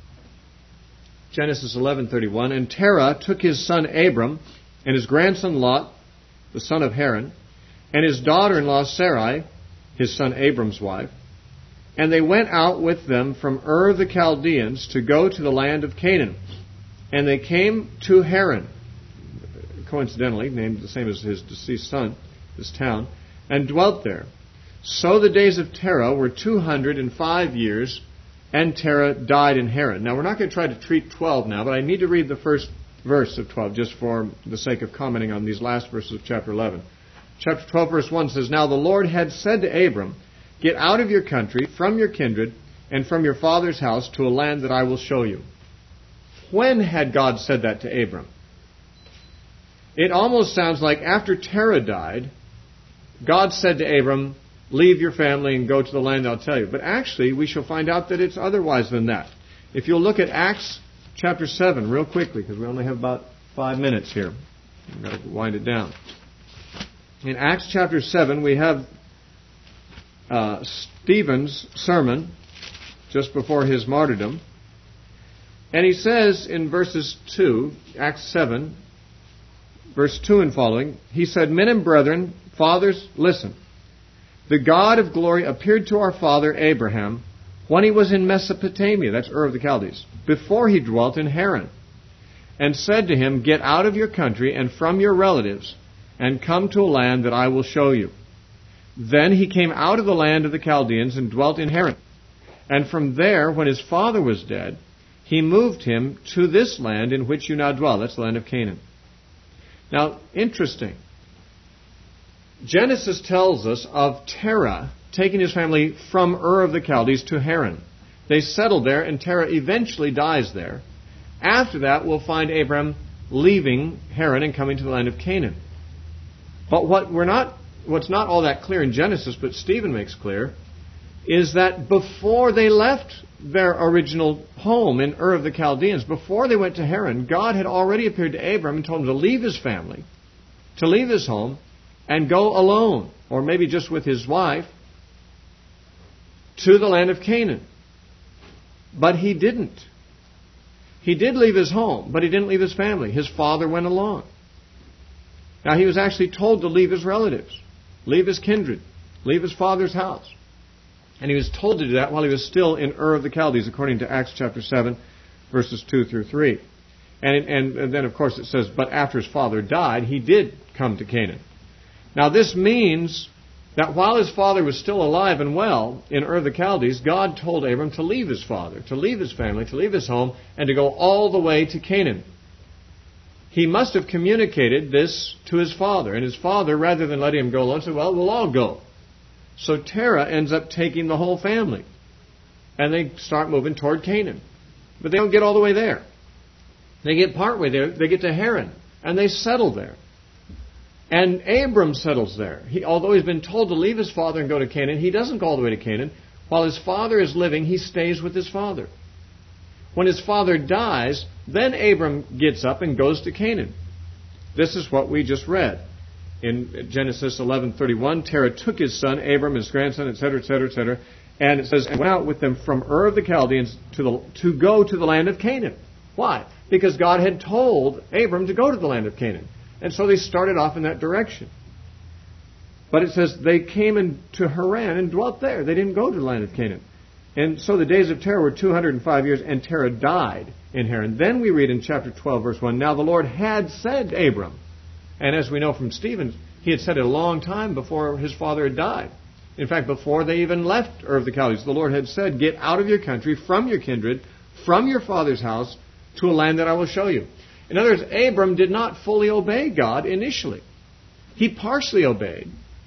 Genesis eleven thirty-one, and Terah took his son Abram and his grandson Lot, the son of Haran, and his daughter-in-law Sarai, his son Abram's wife, and they went out with them from Ur of the Chaldeans to go to the land of Canaan. And they came to Haran, coincidentally named the same as his deceased son, this town, and dwelt there. So the days of Terah were two hundred and five years, and Terah died in Haran. Now, we're not going to try to treat twelve now, but I need to read the first verse of twelve, just for the sake of commenting on these last verses of chapter eleven. Chapter twelve, verse one says, Now the Lord had said to Abram, Get out of your country, from your kindred, and from your father's house to a land that I will show you. When had God said that to Abram? It almost sounds like after Terah died, God said to Abram, Leave your family and go to the land I'll tell you. But actually, we shall find out that it's otherwise than that. If you'll look at Acts chapter seven real quickly, because we only have about five minutes here. I've got to wind it down. In Acts chapter seven, we have uh, Stephen's sermon just before his martyrdom. And he says in verses two, Acts seven, verse two and following, he said, Men and brethren, fathers, listen. The God of glory appeared to our father Abraham when he was in Mesopotamia, that's Ur of the Chaldees, before he dwelt in Haran, and said to him, Get out of your country and from your relatives, and come to a land that I will show you. Then he came out of the land of the Chaldeans and dwelt in Haran. And from there, when his father was dead, he moved him to this land in which you now dwell. That's the land of Canaan. Now, interesting. Genesis tells us of Terah taking his family from Ur of the Chaldees to Haran. They settled there, and Terah eventually dies there. After that, we'll find Abram leaving Haran and coming to the land of Canaan. But what we're not, what's not all that clear in Genesis, but Stephen makes clear, is that before they left their original home in Ur of the Chaldeans, before they went to Haran, God had already appeared to Abram and told him to leave his family, to leave his home, and go alone, or maybe just with his wife, to the land of Canaan. But he didn't. He did leave his home, but he didn't leave his family. His father went along. Now, he was actually told to leave his relatives, leave his kindred, leave his father's house. And he was told to do that while he was still in Ur of the Chaldees, according to Acts chapter seven, verses two through three. And, and, and then, of course, it says, but after his father died, he did come to Canaan. Now, this means that while his father was still alive and well in Ur of the Chaldees, God told Abram to leave his father, to leave his family, to leave his home, and to go all the way to Canaan. He must have communicated this to his father. And his father, rather than letting him go alone, said, well, we'll all go. So Terah ends up taking the whole family. and they start moving toward Canaan. But they don't get all the way there. They get partway there. They get to Haran, and they settle there. And Abram settles there. He, although he's been told to leave his father and go to Canaan, he doesn't go all the way to Canaan. While his father is living, he stays with his father. When his father dies, then Abram gets up and goes to Canaan. This is what we just read. In Genesis eleven thirty-one, Terah took his son, Abram, his grandson, et cetera, et cetera, et cetera, and it says, and went out with them from Ur of the Chaldeans to, the, to go to the land of Canaan. Why? Because God had told Abram to go to the land of Canaan. And so they started off in that direction. But it says they came into Haran and dwelt there. They didn't go to the land of Canaan. And so the days of Terah were two hundred five years, and Terah died in Haran. Then we read in chapter twelve, verse one, now the Lord had said to Abram, and as we know from Stephen, he had said it a long time before his father had died. In fact, before they even left Ur of the Chaldees, the Lord had said, get out of your country, from your kindred, from your father's house, to a land that I will show you. In other words, Abram did not fully obey God initially. He partially obeyed.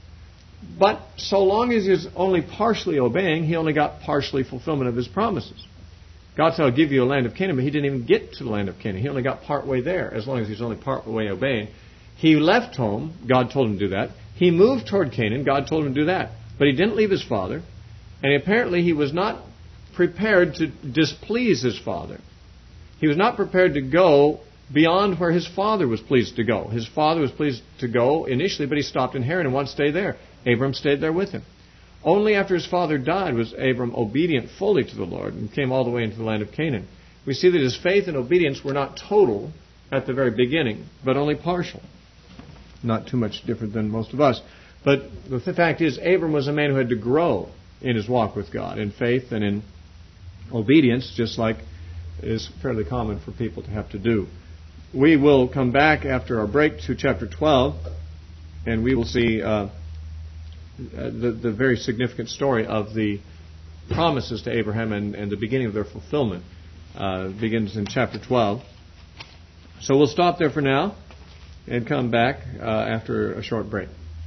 But so long as he was only partially obeying, he only got partially fulfillment of his promises. God said, I'll give you a land of Canaan, but he didn't even get to the land of Canaan. He only got part way there, as long as he was only part way obeying. He left home. God told him to do that. He moved toward Canaan. God told him to do that. But he didn't leave his father. And apparently he was not prepared to displease his father. He was not prepared to go beyond where his father was pleased to go. His father was pleased to go initially, but he stopped in Haran and wanted to stay there. Abram stayed there with him. Only after his father died was Abram obedient fully to the Lord and came all the way into the land of Canaan. We see that his faith and obedience were not total at the very beginning, but only partial. Not too much different than most of us. But the fact is, Abram was a man who had to grow in his walk with God, in faith and in obedience, just like is fairly common for people to have to do. We will come back after our break to chapter twelve, and we will see uh, the, the very significant story of the promises to Abraham and, and the beginning of their fulfillment. Uh, begins in chapter twelve. So we'll stop there for now and come back uh, after a short break.